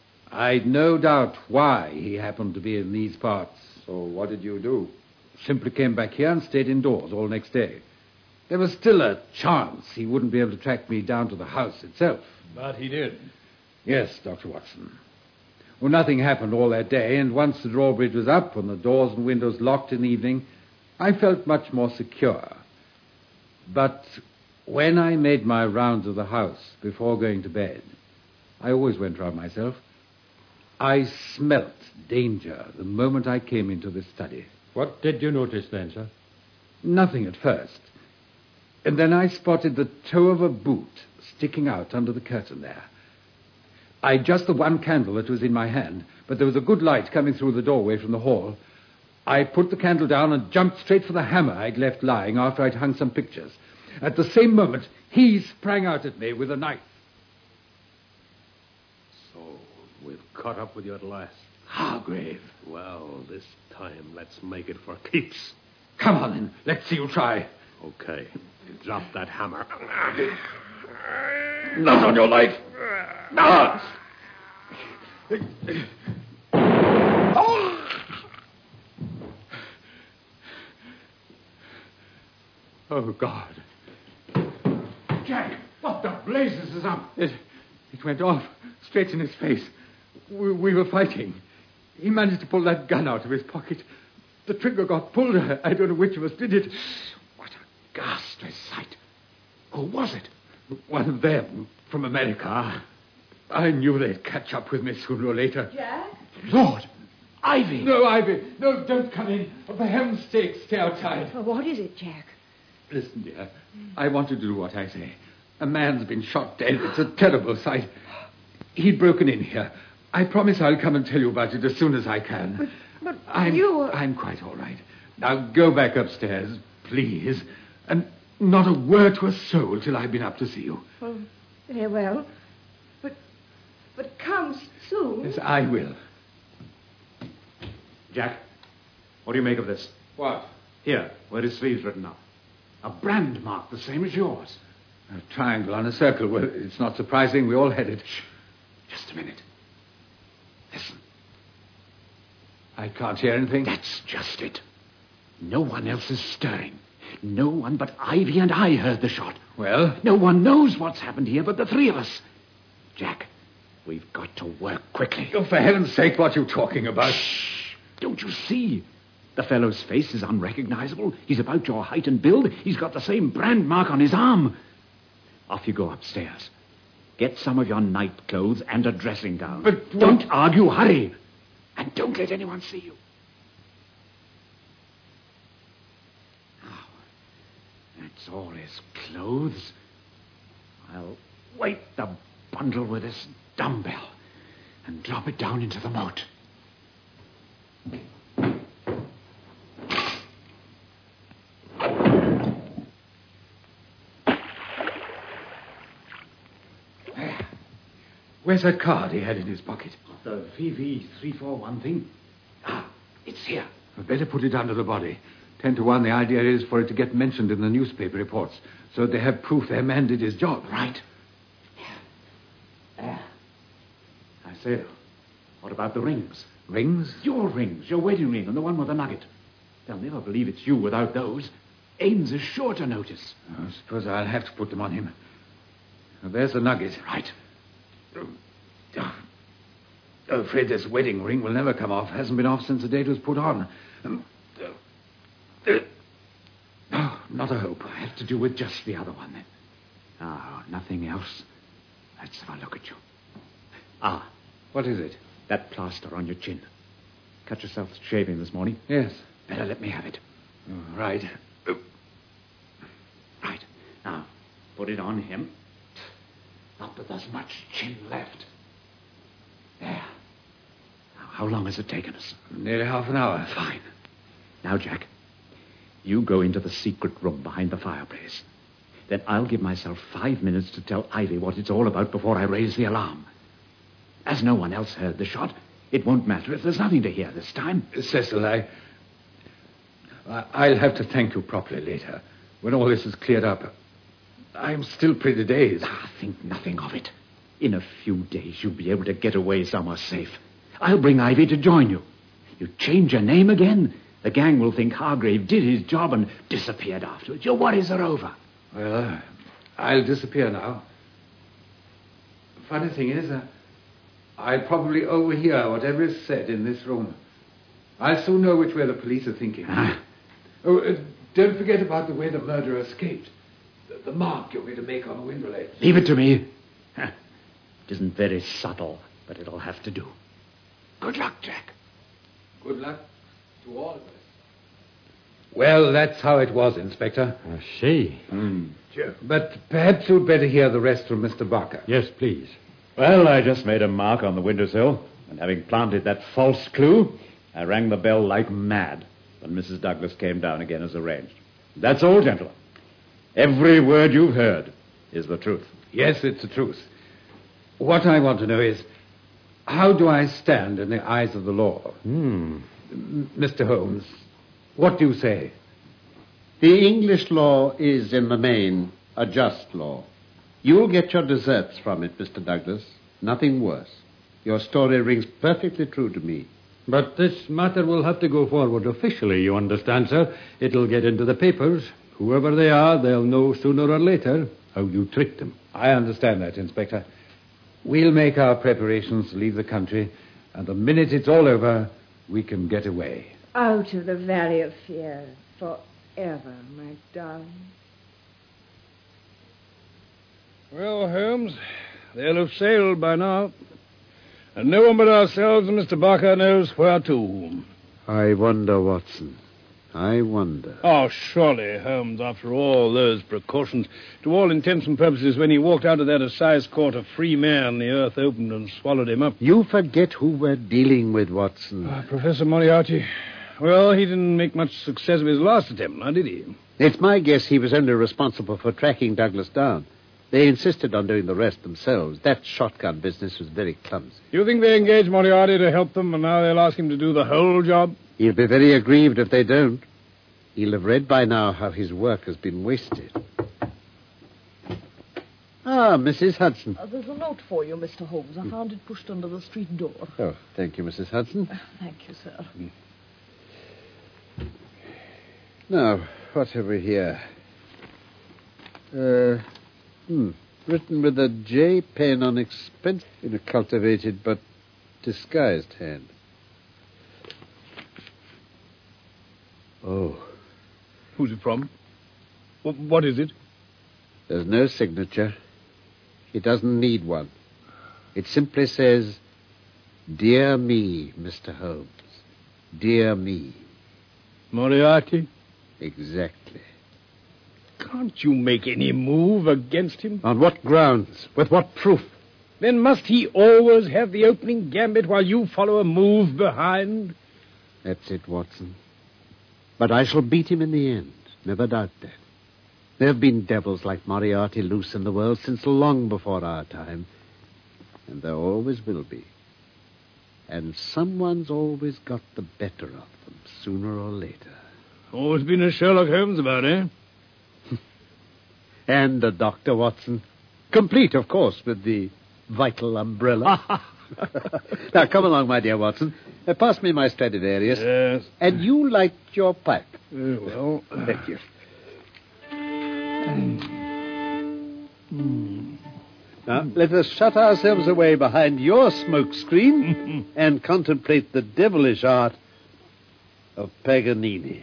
I'd no doubt why he happened to be in these parts. So what did you do? Simply came back here and stayed indoors all next day. There was still a chance he wouldn't be able to track me down to the house itself. But he did. Yes, Doctor Watson. Well, nothing happened all that day, and once the drawbridge was up and the doors and windows locked in the evening, I felt much more secure. But when I made my rounds of the house before going to bed, I always went round myself, I smelt danger the moment I came into this study. What did you notice then, sir? Nothing at first. And then I spotted the toe of a boot sticking out under the curtain there. I just the one candle that was in my hand, but there was a good light coming through the doorway from the hall. I put the candle down and jumped straight for the hammer I'd left lying after I'd hung some pictures. At the same moment, he sprang out at me with a knife. So, we've caught up with you at last. Hargrave. Well, this time, let's make it for keeps. Come on, then. Let's see you try. Okay. Drop that hammer. Not on your life. No! Oh, God. Jack, what the blazes is up? It, it went off straight in his face. We, we were fighting. He managed to pull that gun out of his pocket. The trigger got pulled. I don't know which of us did it. What a ghastly sight. Who was it? One of them from America. I knew they'd catch up with me sooner or later. Jack? Lord, Ivy. No, Ivy. No, don't come in. For heaven's sake, stay outside. Well, what is it, Jack? Listen, dear. I want you to do what I say. A man's been shot dead. It's a terrible sight. He'd broken in here. I promise I'll come and tell you about it as soon as I can. But, but I'm, you... I'm quite all right. Now, go back upstairs, please. And not a word to a soul till I've been up to see you. Oh, very well. But, but come soon. Yes, I will. Jack, what do you make of this? What? Here, where his sleeve's written up. A brand mark the same as yours. A triangle on a circle. Well, it's not surprising. We all had it. Shh. Just a minute. Listen. I can't hear anything. That's just it. No one else is stirring. No one but Ivy and I heard the shot. Well? No one knows what's happened here but the three of us. Jack, We've got to work quickly. Oh, for heaven's sake, what are you talking about? Shh! Don't you see? The fellow's face is unrecognizable. He's about your height and build. He's got the same brand mark on his arm. Off you go upstairs. Get some of your night clothes and a dressing gown. But what... Don't argue. Hurry. And don't let anyone see you. Now, that's all his clothes. I'll weight the bundle with this dumbbell and drop it down into the moat. Where's that card he had in his pocket? The V V three four one thing? Ah, it's here. I'd better put it under the body. Ten to one, the idea is for it to get mentioned in the newspaper reports, so they have proof their man did his job. Right. There. I say, what about the rings? Rings? Your rings, your wedding ring and the one with the nugget. They'll never believe it's you without those. Ames is sure to notice. I suppose I'll have to put them on him. Now, there's the nugget. Right. Oh, I'm afraid this wedding ring will never come off. Hasn't been off since the date was put on. Um, uh, uh, oh, not a hope. I have to do with just the other one, then. Oh, nothing else. Let's have a look at you. Ah. What is it? That plaster on your chin. Cut yourself shaving this morning? Yes. Better let me have it. Oh, right. Uh, right. Now, put it on him. Not that there's much chin left. There. Now, how long has it taken us? Nearly half an hour. Fine. Now, Jack, you go into the secret room behind the fireplace. Then I'll give myself five minutes to tell Ivy what it's all about before I raise the alarm. As no one else heard the shot, it won't matter if there's nothing to hear this time. Cecil, I... I'll have to thank you properly later, when all this is cleared up. I'm still pretty dazed. Ah, think nothing of it. In a few days, you'll be able to get away somewhere safe. I'll bring Ivy to join you. You change your name again, the gang will think Hargrave did his job and disappeared afterwards. Your worries are over. Well, uh, I'll disappear now. Funny thing is, uh, I'll probably overhear whatever is said in this room. I'll soon know which way the police are thinking. Ah. Oh, uh, don't forget about the way the murderer escaped. The, the mark you're going to make on the window ledge. Leave it to me. It isn't very subtle, but it'll have to do. Good luck, Jack. Good luck to all of us. Well, that's how it was, Inspector. I see. Mm. But perhaps you'd better hear the rest from Mister Barker. Yes, please. Well, I just made a mark on the windowsill, and having planted that false clue, I rang the bell like mad when Missus Douglas came down again as arranged. That's all, gentlemen. Every word you've heard is the truth. Yes, it's the truth. What I want to know is, how do I stand in the eyes of the law? Hmm. Mister Holmes, what do you say? The English law is, in the main, a just law. You'll get your deserts from it, Mister Douglas. Nothing worse. Your story rings perfectly true to me. But this matter will have to go forward officially, you understand, sir. It'll get into the papers. Whoever they are, they'll know sooner or later how you tricked them. I understand that, Inspector. We'll make our preparations to leave the country, and the minute it's all over, we can get away. Out of the Valley of Fear forever, my darling. Well, Holmes, they'll have sailed by now. And no one but ourselves and Mister Barker knows where to. I wonder, Watson. I wonder. Oh, surely, Holmes, after all those precautions, to all intents and purposes, when he walked out of that assize court a free man, the earth opened and swallowed him up. You forget who we're dealing with, Watson. Uh, Professor Moriarty. Well, he didn't make much success of his last attempt, now did he? It's my guess he was only responsible for tracking Douglas down. They insisted on doing the rest themselves. That shotgun business was very clumsy. You think they engaged Moriarty to help them, and now they'll ask him to do the whole job? He'll be very aggrieved if they don't. He'll have read by now how his work has been wasted. Ah, Missus Hudson. Uh, there's a note for you, Mister Holmes. I found it pushed under the street door. Oh, thank you, Missus Hudson. Uh, thank you, sir. Now, what have we here? Uh, hmm. Written with a J pen on expense in a cultivated but disguised hand. Oh. Who's it from? What is it? There's no signature. It doesn't need one. It simply says, Dear me, Mister Holmes. Dear me. Moriarty? Exactly. Can't you make any move against him? On what grounds? With what proof? Then must he always have the opening gambit while you follow a move behind? That's it, Watson. But I shall beat him in the end. Never doubt that. There have been devils like Moriarty loose in the world since long before our time. And there always will be. And someone's always got the better of them, sooner or later. Always been a Sherlock Holmes about, eh? And a Doctor Watson. Complete, of course, with the vital umbrella. Now, come along, my dear Watson. Uh, pass me my Stradivarius. Yes. And you light your pipe. Very well. Thank you. Now, let us shut ourselves away behind your smoke screen and contemplate the devilish art of Paganini.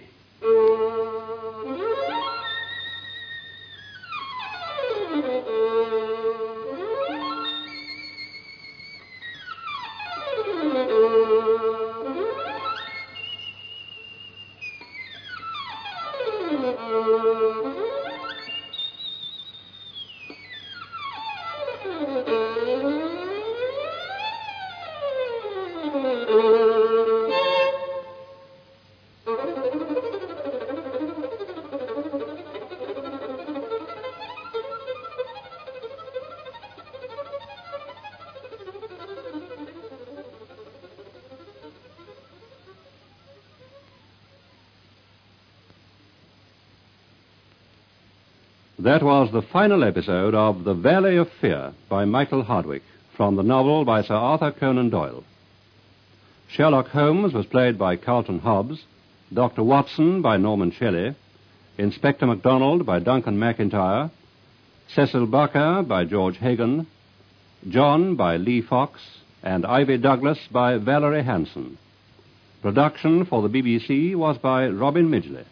That was the final episode of The Valley of Fear by Michael Hardwick, from the novel by Sir Arthur Conan Doyle. Sherlock Holmes was played by Carlton Hobbs, Doctor Watson by Norman Shelley, Inspector MacDonald by Duncan McIntyre, Cecil Barker by George Hagan, John by Lee Fox, and Ivy Douglas by Valerie Hanson. Production for the B B C was by Robin Midgley.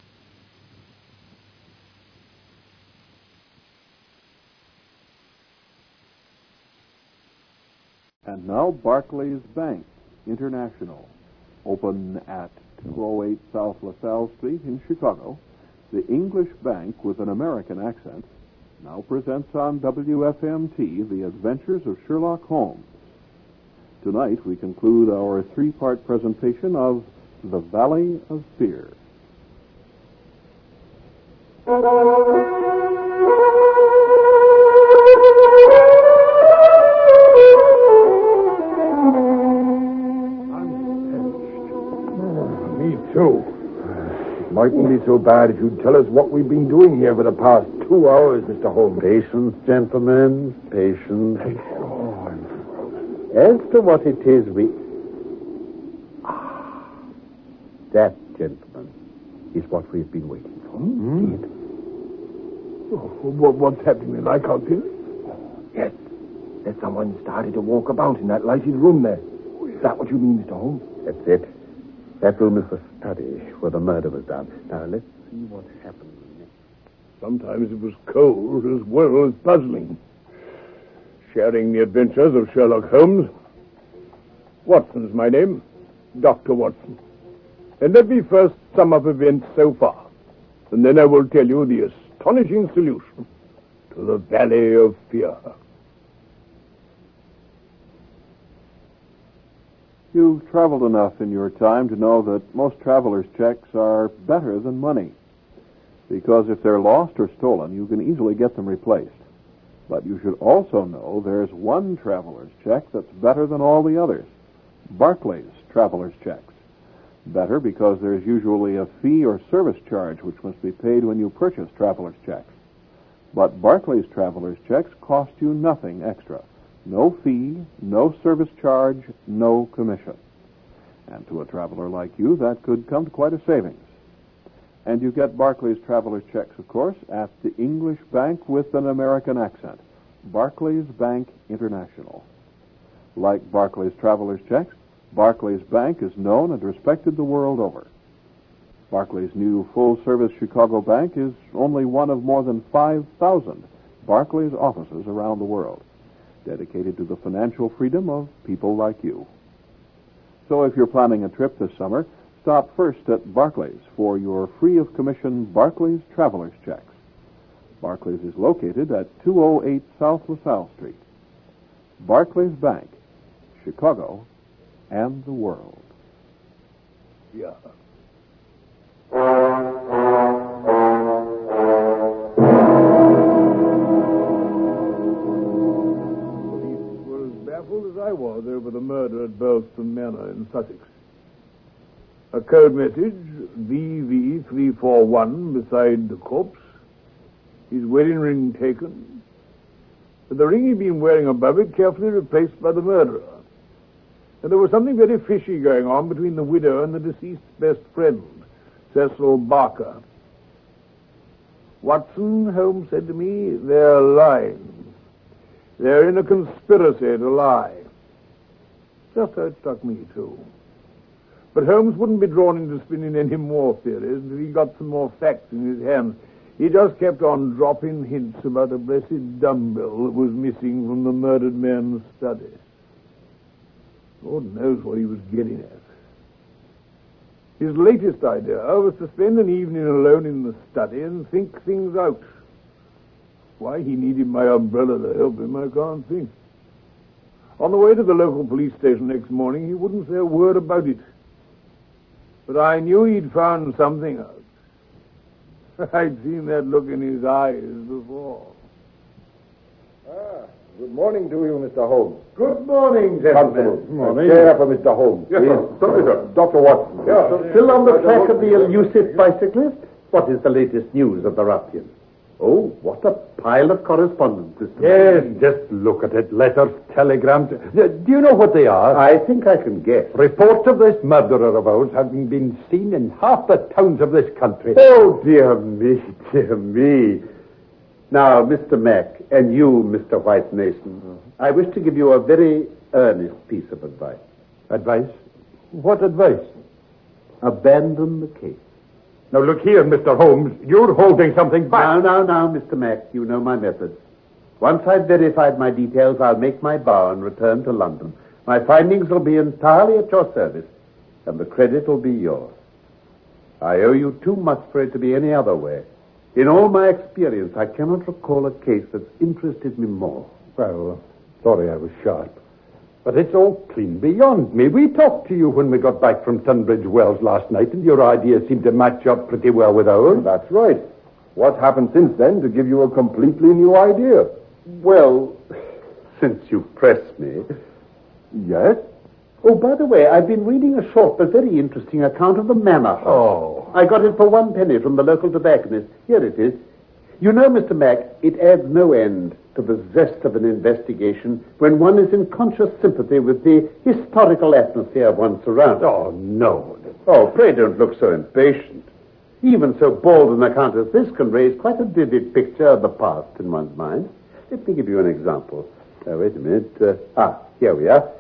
And now Barclays Bank International, open at two oh eight South LaSalle Street in Chicago. The English bank with an American accent now presents on W F M T The Adventures of Sherlock Holmes. Tonight we conclude our three-part presentation of The Valley of Fear. Too. It mightn't be so bad if you'd tell us what we've been doing here for the past two hours, Mister Holmes. Patience, gentlemen, patience. As to what it is we... Ah, that, gentlemen, is what we've been waiting for. Hmm? Indeed. Oh, what's happening in like out here? Yes. There's someone started to walk about in that lighted room there. Is that what you mean, Mister Holmes? That's it. That room is the study where the murder was done. Now, let's see what happened next. Sometimes it was cold as well as puzzling. Sharing the adventures of Sherlock Holmes. Watson's my name, Doctor Watson. And let me first sum up events so far, and then I will tell you the astonishing solution to the Valley of Fear. You've traveled enough in your time to know that most travelers' checks are better than money. Because if they're lost or stolen, you can easily get them replaced. But you should also know there's one traveler's check that's better than all the others. Barclays traveler's checks. Better because there's usually a fee or service charge which must be paid when you purchase traveler's checks. But Barclays traveler's checks cost you nothing extra. No fee, no service charge, no commission. And to a traveler like you, that could come to quite a savings. And you get Barclays traveler's checks, of course, at the English bank with an American accent. Barclays Bank International. Like Barclays Traveler's Checks, Barclays Bank is known and respected the world over. Barclays' new full-service Chicago bank is only one of more than five thousand Barclays offices around the world, dedicated to the financial freedom of people like you. So if you're planning a trip this summer, stop first at Barclays for your free-of-commission Barclays Traveler's Checks. Barclays is located at two oh eight South LaSalle Street. Barclays Bank, Chicago, and the world. Yeah. As I was over the murder at Burlston Manor in Sussex. A code message, V V three four one, beside the corpse. His wedding ring taken. But the ring he'd been wearing above it carefully replaced by the murderer. And there was something very fishy going on between the widow and the deceased's best friend, Cecil Barker. Watson, Holmes said to me, they're lying. They're in a conspiracy to lie. Just how it struck me, too. But Holmes wouldn't be drawn into spinning any more theories until he got some more facts in his hands. He just kept on dropping hints about a blessed dumbbell that was missing from the murdered man's study. Lord knows what he was getting at. His latest idea was to spend an evening alone in the study and think things out. Why he needed my umbrella to help him, I can't think. On the way to the local police station next morning, he wouldn't say a word about it. But I knew he'd found something out. I'd seen that look in his eyes before. Ah, good morning to you, Mister Holmes. Good morning, gentlemen. Constable. Good morning. A chair for Mister Holmes. Yes, sir. Please. Sorry, sir. Doctor Watson. Yeah. Still on the track of the elusive bicyclist? What is the latest news of the ruffian? Oh, what a pile of correspondence, Mister Yes, just look at it. Letters, telegrams. Do you know what they are? I think I can guess. Reports of this murderer of ours having been seen in half the towns of this country. Oh, dear me, dear me. Now, Mister Mack, and you, Mister White Mason, I wish to give you a very earnest piece of advice. Advice? What advice? Abandon the case. Now, look here, Mister Holmes. You're holding something back. Now, now, now, Mister Mack, you know my methods. Once I've verified my details, I'll make my bow and return to London. My findings will be entirely at your service, and the credit will be yours. I owe you too much for it to be any other way. In all my experience, I cannot recall a case that's interested me more. Well, sorry I was sharp. But it's all clean beyond me. We talked to you when we got back from Tunbridge Wells last night, and your ideas seemed to match up pretty well with ours. That's right. What happened since then to give you a completely new idea? Well, since you press me... Yes? Oh, by the way, I've been reading a short but very interesting account of the Manor House. Oh. I got it for one penny from the local tobacconist. Here it is. You know, Mister Mack, it adds no end to the zest of an investigation when one is in conscious sympathy with the historical atmosphere of one's surroundings. Oh, no. Oh, pray don't look so impatient. Even so bald an account as this can raise quite a vivid picture of the past in one's mind. Let me give you an example. Uh, wait a minute. Uh, ah, here we are.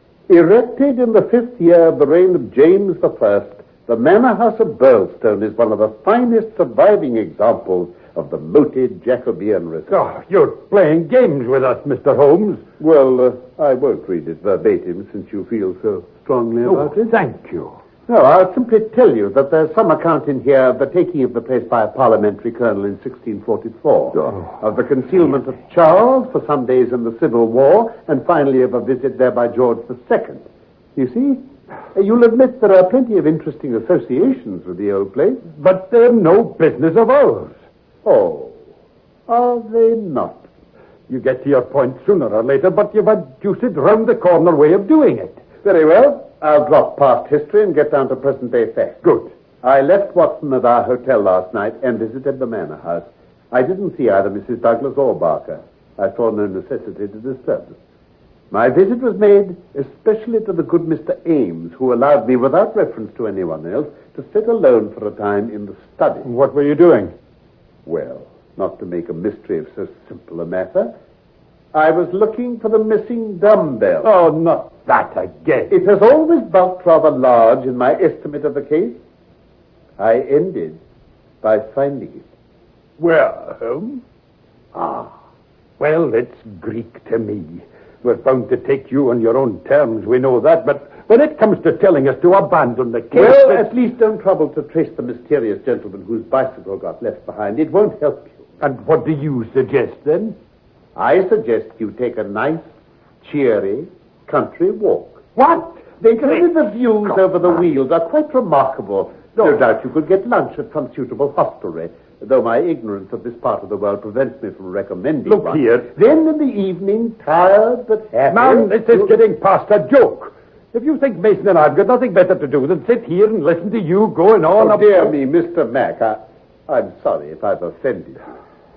Erected in the fifth year of the reign of James the First, the Manor House of Burlstone is one of the finest surviving examples of the moated Jacobean resistance. Oh, you're playing games with us, Mister Holmes. Well, uh, I won't read it verbatim since you feel so strongly Oh, about it. thank you. No, I'll simply tell you that there's some account in here of the taking of the place by a parliamentary colonel in sixteen forty-four, Oh. of the concealment of Charles for some days in the Civil War, and finally of a visit there by George the Second. You see, you'll admit there are plenty of interesting associations with the old place. But they're no business of ours. Oh, are they not? You get to your point sooner or later, but you've a deuced round-the-corner way of doing it. Very well. I'll drop past history and get down to present-day facts. Good. I left Watson at our hotel last night and visited the Manor House. I didn't see either Missus Douglas or Barker. I saw no necessity to disturb them. My visit was made especially to the good Mister Ames, who allowed me, without reference to anyone else, to sit alone for a time in the study. What were you doing? Well, not to make a mystery of so simple a matter, I was looking for the missing dumbbell. Oh, not that again. It has always bulked rather large in my estimate of the case. I ended by finding it. Where, Holmes? Ah, well, it's Greek to me. We're bound to take you on your own terms, we know that, but when it comes to telling us to abandon the case... Well, at least don't trouble to trace the mysterious gentleman whose bicycle got left behind. It won't help you. And what do you suggest, then? I suggest you take a nice, cheery, country walk. What? They say the views over the Weald are quite remarkable. No. no doubt you could get lunch at some suitable hostelry, though my ignorance of this part of the world prevents me from recommending Look one. here. Then in the evening, tired but happy... Man, this is getting past a joke. If you think Mason and I've got nothing better to do than sit here and listen to you going on... Oh, about... dear me, Mister Mack, I, I'm sorry if I've offended you.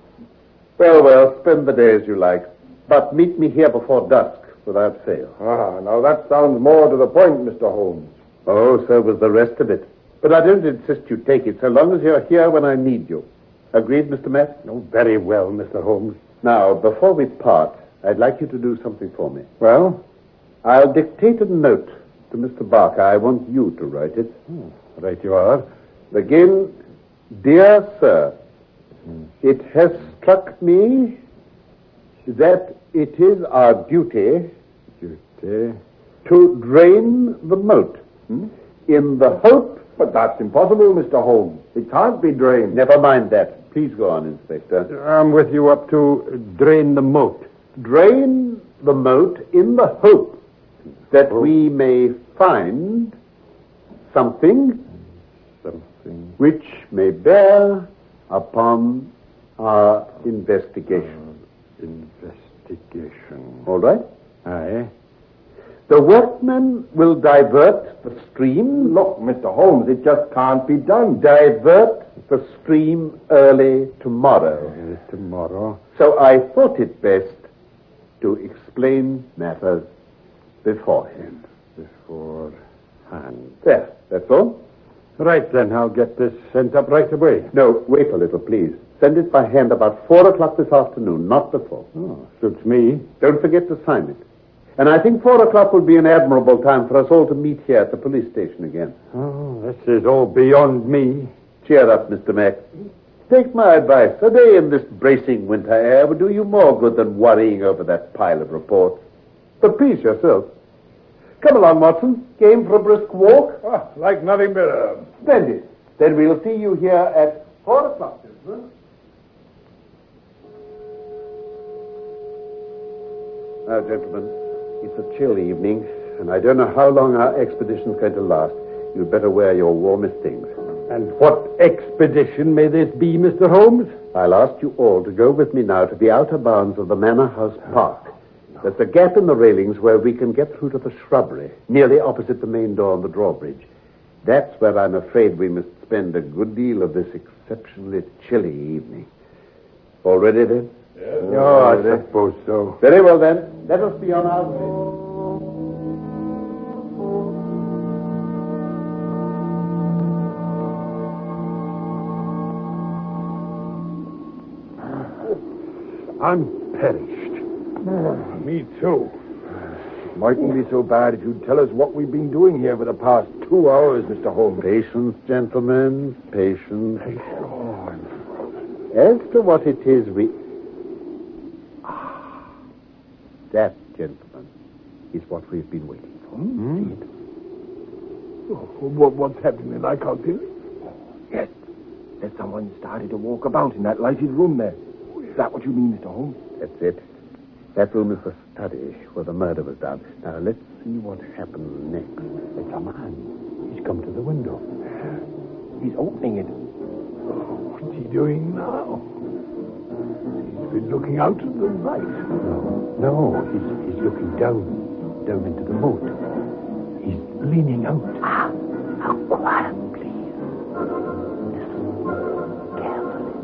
Well, well, spend the day as you like, but meet me here before dusk without fail. Ah, now that sounds more to the point, Mister Holmes. Oh, so was the rest of it. But I don't insist you take it, so long as you're here when I need you. Agreed, Mister Mack? Oh, very well, Mister Holmes. Now, before we part, I'd like you to do something for me. Well? I'll dictate a note to Mister Barker. I want you to write it. Oh, right you are. Begin, Dear Sir, hmm. It has struck me that it is our duty, duty to drain the moat hmm? in the hope... But that's impossible, Mister Holmes. It can't be drained. Never mind that. Please go on, Inspector. I'm with you up to drain the moat. Drain the moat in the hope that oh. we may find something, something which may bear upon our investigation. Uh, investigation. All right? Aye. The workmen will divert the stream. Look, Mister Holmes, it just can't be done. Divert the stream early tomorrow. Early tomorrow. So I thought it best to explain matters beforehand. Beforehand. There, that's all. Right, then, I'll get this sent up right away. No, wait a little, please. Send it by hand about four o'clock this afternoon, not before. Oh, suits me. Don't forget to sign it. And I think four o'clock would be an admirable time for us all to meet here at the police station again. Oh, this is all beyond me. Cheer up, Mister Mack. Take my advice. A day in this bracing winter air would do you more good than worrying over that pile of reports. But please yourself. Come along, Watson. Game for a brisk walk? Oh, like nothing better. Splendid. Then we'll see you here at four o'clock, gentlemen. Now, gentlemen, it's a chill evening, and I don't know how long our expedition's going to last. You'd better wear your warmest things. And what expedition may this be, Mister Holmes? I'll ask you all to go with me now to the outer bounds of the Manor House Park. There's a gap in the railings where we can get through to the shrubbery, nearly opposite the main door on the drawbridge. That's where I'm afraid we must spend a good deal of this exceptionally chilly evening. All ready, then? Yes. Oh, I suppose so. Very well, then. Let us be on our way. I'm perished. Oh, me too. It mightn't be so bad if you'd tell us what we've been doing here for the past two hours, Mister Holmes. Patience, gentlemen. Patience. Patience. Oh, as to what it is we... Ah, that, gentlemen, is what we've been waiting for. Hmm? Oh, what, what's happening? I can't hear it. Yes. There's someone started to walk about in that lighted room there. Is that what you mean, Mister Holmes? That's it. That room is the study where the murder was done. Now, let's see what happened next. It's a man. He's come to the window. He's opening it. Oh, what's he doing now? He's been looking out at the light. No, no. He's, he's looking down, down into the moat. He's leaning out. Ah, how quiet, please. Listen carefully.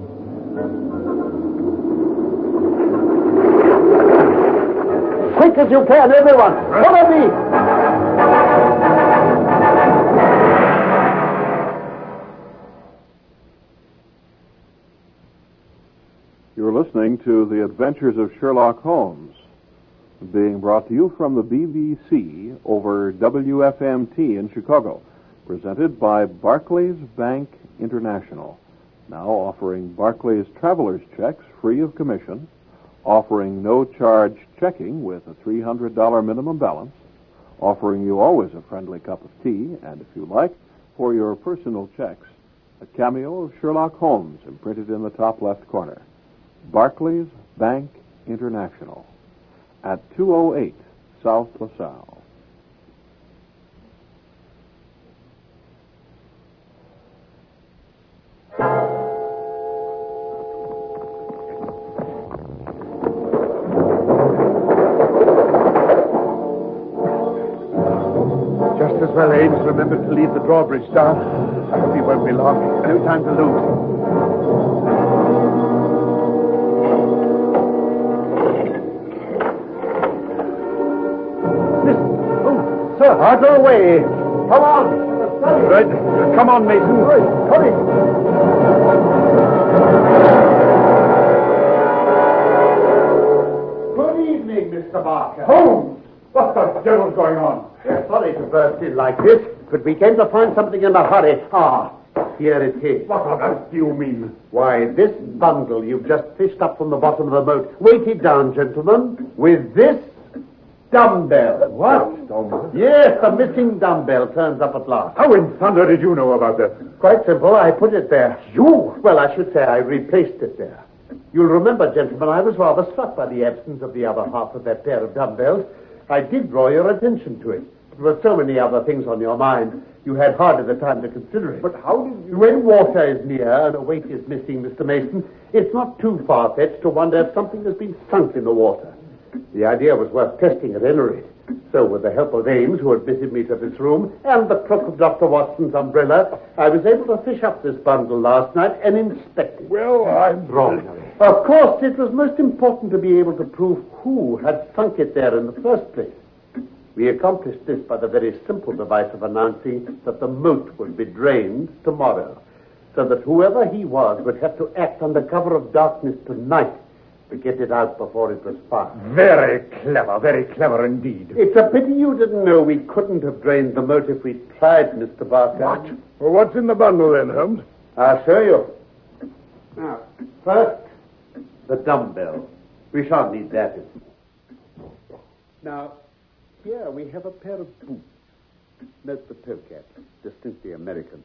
Quick as you can, everyone. Follow me. You're listening listening to The Adventures of Sherlock Holmes, being brought to you from the B B C over W F M T in Chicago, presented by Barclays Bank International, now offering Barclays traveler's checks free of commission, offering no-charge checking with a three hundred dollars minimum balance, offering you always a friendly cup of tea, and if you like, for your personal checks, a cameo of Sherlock Holmes imprinted in the top left corner. Barclays Bank International at two oh eight South LaSalle. Just as well Ames remembered to leave the drawbridge down. I hope he won't be long. No time to lose. Listen. Oh, sir, harder away. Come on. Right. Come on, Mason. Hurry. Good evening, Mister Barker. Holmes! What the devil's going on? We're sorry to burst in like this, but we came to find something in a hurry. Ah, here it is. What on earth do you mean? Why, this bundle you've just fished up from the bottom of the boat. Weight it down, gentlemen, with this dumbbell. What? Dumbbell? Yes, the missing dumbbell turns up at last. How in thunder did you know about this? Quite simple. I put it there. You? Well, I should say I replaced it there. You'll remember, gentlemen, I was rather struck by the absence of the other half of that pair of dumbbells. I did draw your attention to it. There were so many other things on your mind, you had hardly the time to consider it. But how did you... When water is near and a weight is missing, Mister Mason, it's not too far-fetched to wonder if something has been sunk in the water. The idea was worth testing at any rate. So, with the help of Ames, who admitted me to this room, and the crook of Doctor Watson's umbrella, I was able to fish up this bundle last night and inspect it. Well, I'm wrong. Of course, it was most important to be able to prove who had sunk it there in the first place. We accomplished this by the very simple device of announcing that the moat would be drained tomorrow, so that whoever he was would have to act under cover of darkness tonight to get it out before it was found. Very clever, very clever indeed. It's a pity you didn't know we couldn't have drained the moat if we tried, Mister Barker. What? Well, what's in the bundle then, Holmes? I'll show you. Now, first, the dumbbell. We shan't need that. Now, here we have a pair of boots. Note the toe cap, distinctly American.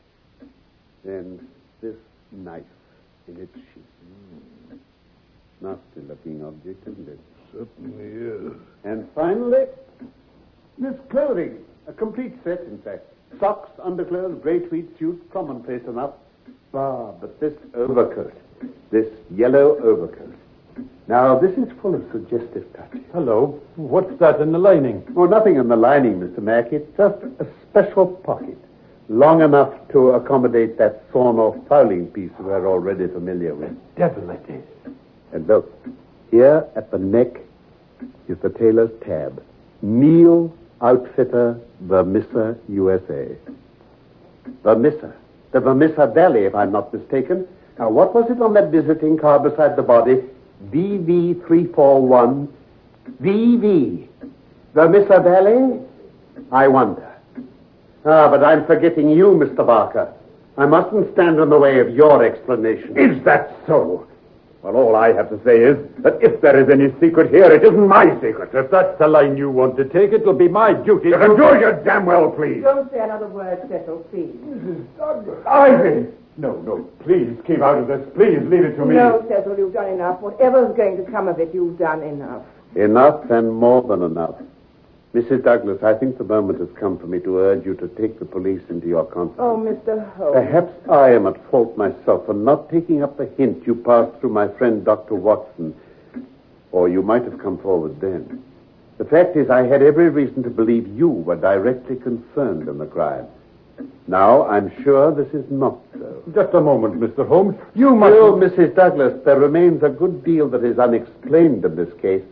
Then this knife in its sheath. Mm. Nasty-looking object, isn't it? Certainly is. And finally, this clothing. A complete set, in fact. Socks, underclothes, grey tweed suit, commonplace enough. Ah, but this overcoat. This yellow overcoat. Now, this is full of suggestive touches. Hello. What's that in the lining? Oh, nothing in the lining, Mister Mack. It's just a special pocket. Long enough to accommodate that sawn-off fowling piece we're already familiar with. Devil it is. And look, here at the neck is the tailor's tab. Neil Outfitter, Vermissa, U S A. Vermissa. The Vermissa Valley, if I'm not mistaken. Now, what was it on that visiting card beside the body? V V three four one. V V. Vermissa Valley? I wonder. Ah, but I'm forgetting you, Mister Barker. I mustn't stand in the way of your explanation. Is that so? Well, all I have to say is that if there is any secret here, it isn't my secret. If that's the line you want to take, it'll be my duty to... Do your damn well, please. Don't say another word, Cecil, please. Missus Douglas. Ivy! No, no, please, keep out of this. Please, leave it to me. No, Cecil, you've done enough. Whatever's going to come of it, you've done enough. Enough and more than enough. Missus Douglas, I think the moment has come for me to urge you to take the police into your confidence. Oh, Mister Holmes. Perhaps I am at fault myself for not taking up the hint you passed through my friend Doctor Watson. Or you might have come forward then. The fact is, I had every reason to believe you were directly concerned in the crime. Now, I'm sure this is not so. Just a moment, Mister Holmes. You must... Still, Missus Douglas, there remains a good deal that is unexplained in this case.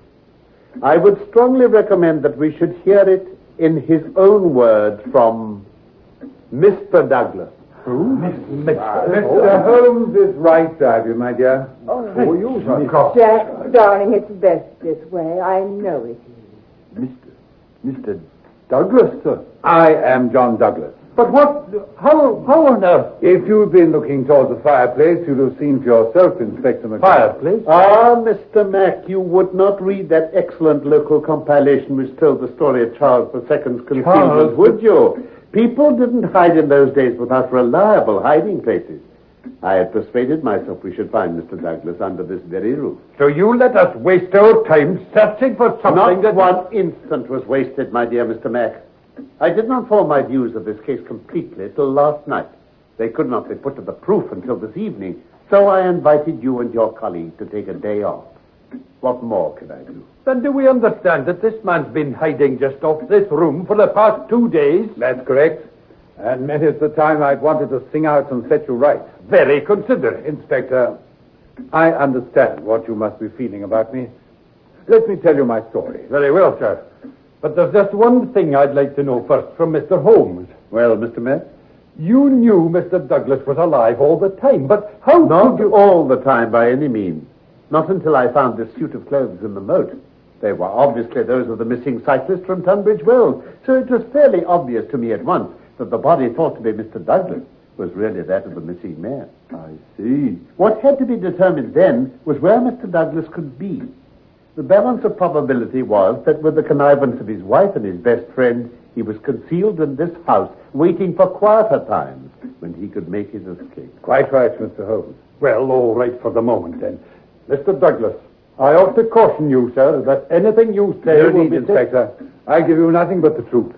I would strongly recommend that we should hear it in his own words from Mister Douglas. Who? Mister Mister Holmes is right, Ivy, my dear. Oh, Oh, you, sir. Jack, darling, it's best this way. I know it is. Mister Mister Douglas, sir. I am John Douglas. But what... How, how on earth... If you'd been looking towards the fireplace, you'd have seen for yourself, Inspector McGrath. Fireplace? Ah, Mister Mack, you would not read that excellent local compilation which told the story of Charles the Second's concealment, Charles would you? People didn't hide in those days without reliable hiding places. I had persuaded myself we should find Mister Douglas under this very roof. So you let us waste our time searching for something Not that... one instant was wasted, my dear Mister Mack. I did not form my views of this case completely till last night. They could not be put to the proof until this evening, so I invited you and your colleague to take a day off. What more can I do? Then do we understand that this man's been hiding just off this room for the past two days? That's correct. And many is the time I've wanted to sing out and set you right. Very considerate, Inspector. I understand what you must be feeling about me. Let me tell you my story. Very well, sir. But there's just one thing I'd like to know first from Mister Holmes. Well, Mister Mack? You knew Mister Douglas was alive all the time, but how Not could you... all the time, by any means. Not until I found this suit of clothes in the moat. They were obviously those of the missing cyclist from Tunbridge Wells, so it was fairly obvious to me at once that the body thought to be Mister Douglas was really that of the missing man. I see. What had to be determined then was where Mister Douglas could be. The balance of probability was that with the connivance of his wife and his best friend, he was concealed in this house, waiting for quieter times when he could make his escape. Quite right, Mister Holmes. Well, all right for the moment, then. Mister Douglas, I ought to caution you, sir, that anything you say No will need, be... Inspector. I'll give you nothing but the truth.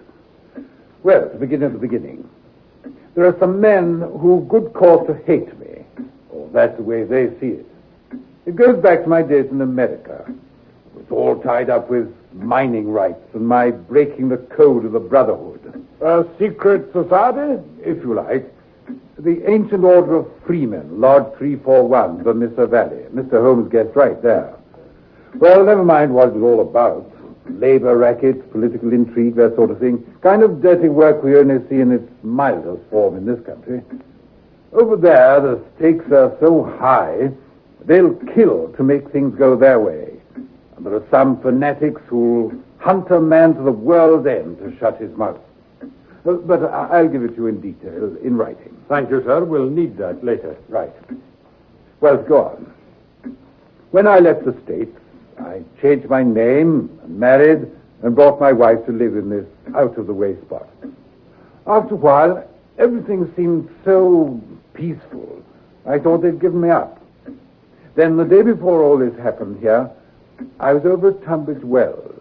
Well, to begin at the beginning, there are some men who've good cause to hate me. Oh, that's the way they see it. It goes back to my days in America. It's all tied up with mining rights and my breaking the code of the Brotherhood. A secret society, if you like. The ancient order of freemen, Lord three forty-one, the Mister Valley. Mister Holmes guessed right there. Well, never mind what it was all about. Labor rackets, political intrigue, that sort of thing. Kind of dirty work we only see in its mildest form in this country. Over there, the stakes are so high, they'll kill to make things go their way. And there are some fanatics who'll hunt a man to the world's end to shut his mouth. Uh, But I- I'll give it to you in detail, in writing. Thank you, sir. We'll need that later. Right. Well, go on. When I left the States, I changed my name, and married, and brought my wife to live in this out-of-the-way spot. After a while, everything seemed so peaceful, I thought they'd given me up. Then the day before all this happened here, I was over at Tunbridge Wells.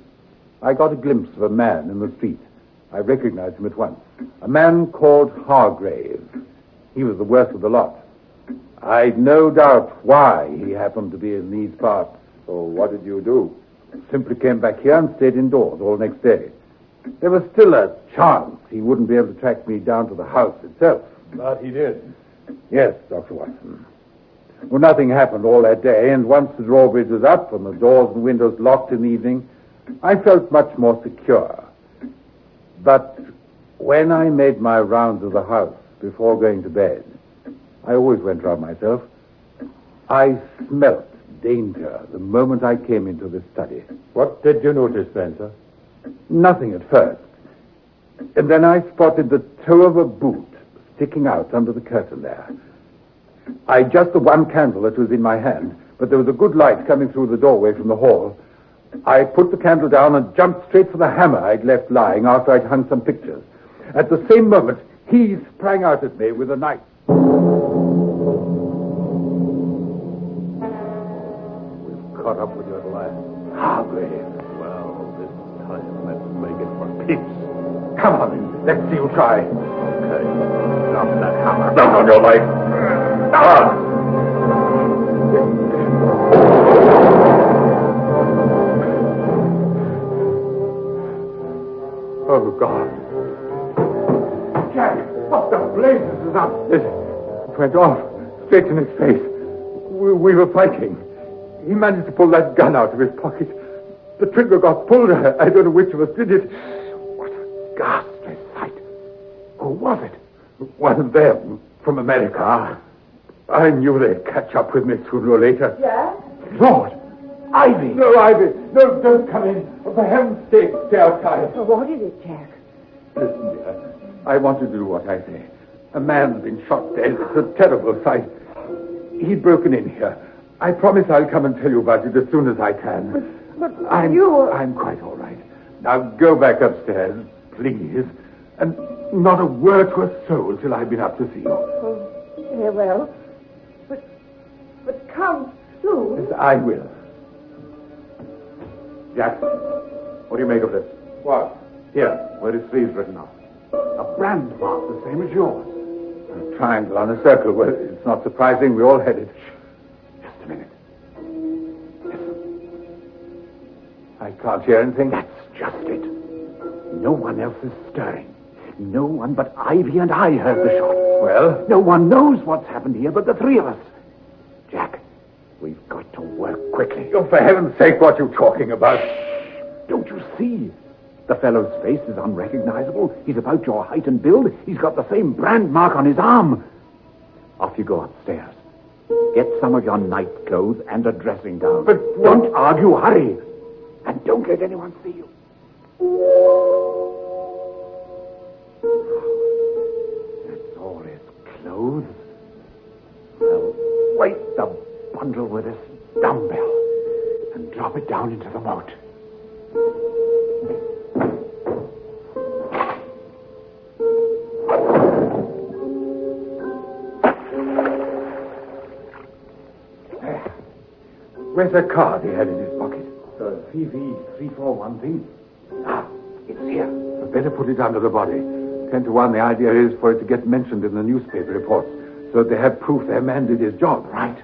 I got a glimpse of a man in the street. I recognized him at once. A man called Hargrave. He was the worst of the lot. I'd no doubt why he happened to be in these parts. So what did you do? Simply came back here and stayed indoors all next day. There was still a chance he wouldn't be able to track me down to the house itself. But he did. Yes, Doctor Watson. Well, nothing happened all that day, and once the drawbridge was up and the doors and windows locked in the evening, I felt much more secure. But when I made my rounds of the house before going to bed, I always went round myself, I smelt danger the moment I came into this study. What did you notice then, sir? Nothing at first. And then I spotted the toe of a boot sticking out under the curtain there. I adjusted the one candle that was in my hand, but there was a good light coming through the doorway from the hall. I put the candle down and jumped straight for the hammer I'd left lying after I'd hung some pictures. At the same moment, he sprang out at me with a knife. We've caught up with you at last. Hargrave. Well, this time let's make it for peace. Come on, then. Let's see you try. Okay. Drop that hammer. Down on your life. Down! Oh, God. Jack, what the blazes is up? It went off straight in his face. We, we were fighting. He managed to pull that gun out of his pocket. The trigger got pulled. I, I don't know which of us did it. What a ghastly sight. Who was it? One of them from America. I knew they'd catch up with me sooner or later. Jack? Lord! Ivy! No, Ivy! No, don't come in. For heaven's sake, stay outside. Well, what is it, Jack? Listen, dear. I want you to do what I say. A man's been shot dead. It's a terrible sight. He'd broken in here. I promise I'll come and tell you about it as soon as I can. But, but I'm, you... I'm quite all right. Now go back upstairs, please. And not a word to a soul till I've been up to see you. Oh, very well. But, but come soon. Yes, I will. Jack, what do you make of this? What? Here, where his sleeve's written off. A brand mark the same as yours. A triangle on a circle. Well, it's not surprising. We all had it. Shh. Just a minute. Listen. I can't hear anything. That's just it. No one else is stirring. No one but Ivy and I heard the shot. Well? No one knows what's happened here but the three of us. Jack, we've got to work quickly. Oh, for heaven's sake, what are you talking about? Don't you see? The fellow's face is unrecognizable. He's about your height and build. He's got the same brand mark on his arm. Off you go upstairs. Get some of your night clothes and a dressing gown. But don't argue. Hurry. And don't let anyone see you. That's all his clothes. Well, weight the bundle with this dumbbell and drop it down into the moat. Where's that card he had in his pocket? The P V three four one thing. Ah, it's here. We'd better put it under the body. Ten to one, the idea is for it to get mentioned in the newspaper reports, so that they have proof their man did his job. Right.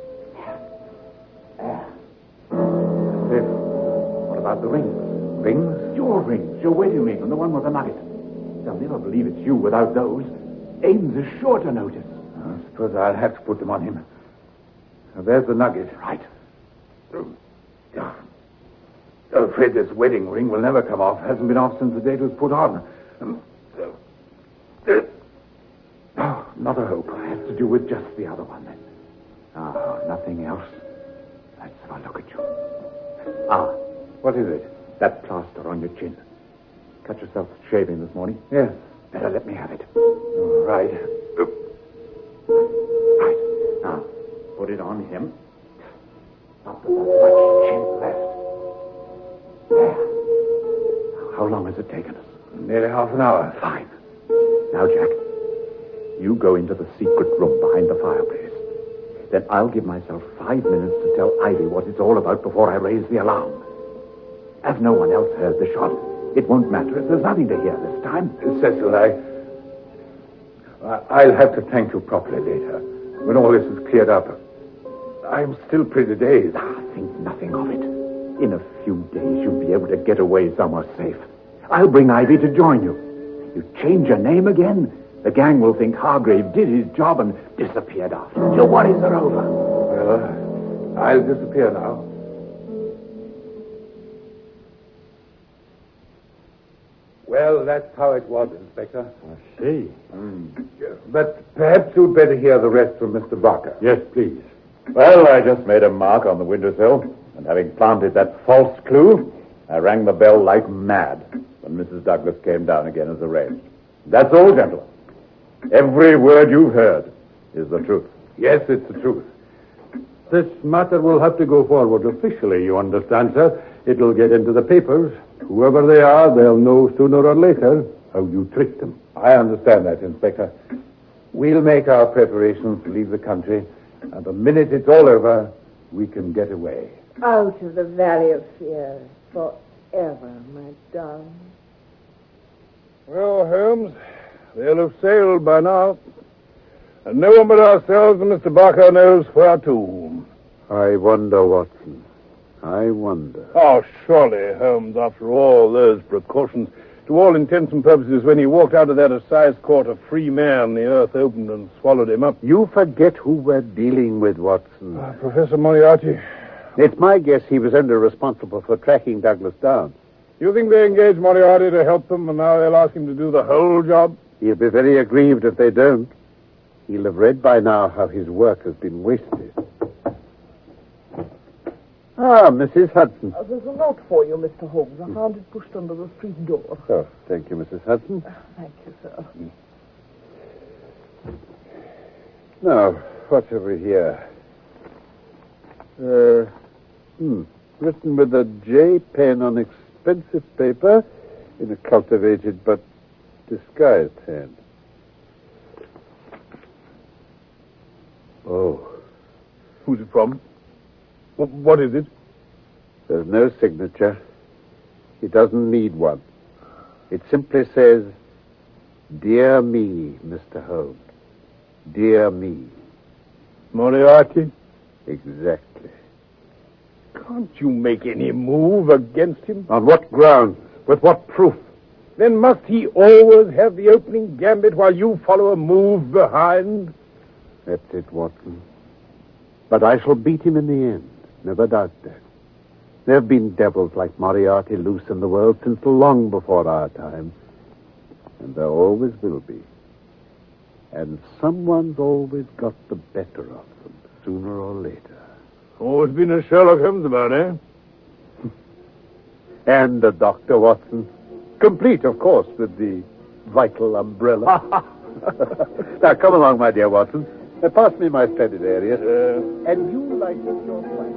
There. That's it. What about the rings? Rings? Your rings. Your wedding ring and the one with the nugget. They'll never believe it's you without those. Ames is sure to notice. I suppose I'll have to put them on him. Now, there's the nugget. Right. I'm afraid this wedding ring will never come off. Hasn't been off since the date was put on. Um, uh, uh, oh, not a hope. I have to do with just the other one then. Ah, nothing else. Let's have a look at you. Ah, what is it? That plaster on your chin. Cut yourself shaving this morning? Yes. Better let me have it. All right. Right. Now, put it on him. Not that much chin left. There. How long has it taken us? Nearly half an hour. Fine. Now, Jack, you go into the secret room behind the fireplace. Then I'll give myself five minutes to tell Ivy what it's all about before I raise the alarm. As no one else heard the shot, it won't matter if there's nothing to hear this time. Cecil, I... I'll have to thank you properly later, when all this is cleared up. I'm still pretty dazed. Ah, think nothing of it. In a few days, you'll be able to get away somewhere safe. I'll bring Ivy to join you. You change your name again, the gang will think Hargrave did his job and disappeared after. Your worries are over. Well, I'll disappear now. Well, that's how it was, Inspector. I see. Mm. But perhaps you'd better hear the rest from Mister Barker. Yes, please. Well, I just made a mark on the windowsill, and having planted that false clue, I rang the bell like mad when Missus Douglas came down again as arranged. That's all, gentlemen. Every word you've heard is the truth. Yes, it's the truth. This matter will have to go forward officially, you understand, sir. It'll get into the papers. Whoever they are, they'll know sooner or later how you tricked them. I understand that, Inspector. We'll make our preparations to leave the country, and the minute it's all over, we can get away. Out of the valley of fear forever, my darling. Well, Holmes, they'll have sailed by now. And no one but ourselves and Mister Barker knows where to. I wonder, Watson. I wonder. Oh, surely, Holmes, after all those precautions, to all intents and purposes, when he walked out of that assize court a free man, the earth opened and swallowed him up. You forget who we're dealing with, Watson. Uh, Professor Moriarty. It's my guess he was under responsible for tracking Douglas down. You think they engaged Moriarty to help them, and now they'll ask him to do the whole job? He'll be very aggrieved if they don't. He'll have read by now how his work has been wasted. Ah, Missus Hudson. Uh, there's a note for you, Mister Holmes. I found it pushed under the street door. Oh, thank you, Missus Hudson. Uh, thank you, sir. Now, what have we here? Uh, hmm. Written with a J pen on expensive paper in a cultivated but disguised hand. Oh. Who's it from? What is it? There's no signature. He doesn't need one. It simply says, Dear me, Mister Holmes. Dear me. Moriarty? Exactly. Can't you make any move against him? On what grounds? With what proof? Then must he always have the opening gambit while you follow a move behind? That's it, Watson. But I shall beat him in the end. Never doubt that. There have been devils like Moriarty loose in the world since long before our time. And there always will be. And someone's always got the better of them, sooner or later. Always been a Sherlock Holmes about, eh? And a Doctor Watson. Complete, of course, with the vital umbrella. Now, come along, my dear Watson. Uh, pass me my splendid area. Uh, and you light up your flight.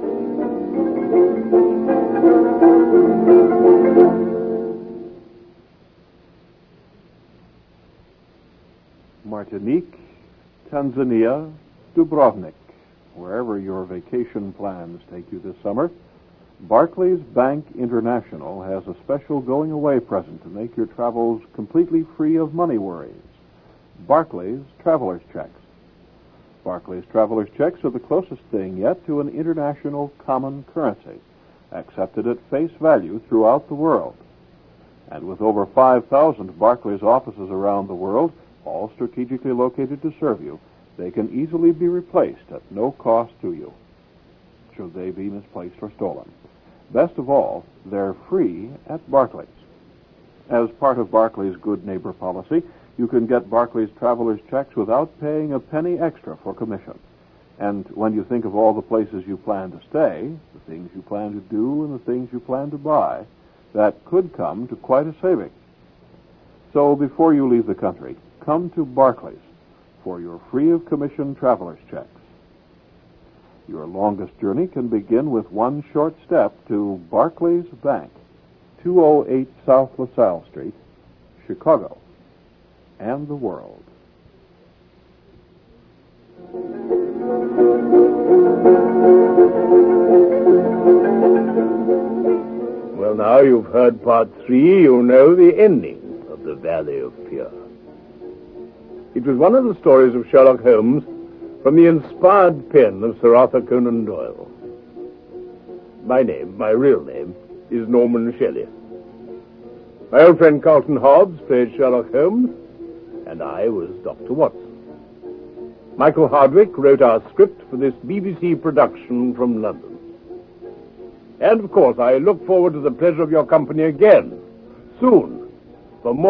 Martinique, Tanzania, Dubrovnik. Wherever your vacation plans take you this summer, Barclays Bank International has a special going-away present to make your travels completely free of money worries. Barclays Traveler's Checks. Barclays Traveler's Checks are the closest thing yet to an international common currency, accepted at face value throughout the world. And with over five thousand Barclays offices around the world, all strategically located to serve you, they can easily be replaced at no cost to you, should they be misplaced or stolen. Best of all, they're free at Barclays. As part of Barclays' good neighbor policy, you can get Barclays Traveler's Checks without paying a penny extra for commission. And when you think of all the places you plan to stay, the things you plan to do, and the things you plan to buy, that could come to quite a saving. So before you leave the country, come to Barclays for your free-of-commission traveler's checks. Your longest journey can begin with one short step to Barclays Bank, two oh eight South LaSalle Street, Chicago, and the world. Well, now you've heard part three, you know the ending of The Valley of Fear. It was one of the stories of Sherlock Holmes from the inspired pen of Sir Arthur Conan Doyle. My name, my real name, is Norman Shelley. My old friend Carlton Hobbs played Sherlock Holmes, and I was Doctor Watson. Michael Hardwick wrote our script for this B B C production from London. And, of course, I look forward to the pleasure of your company again, soon, for more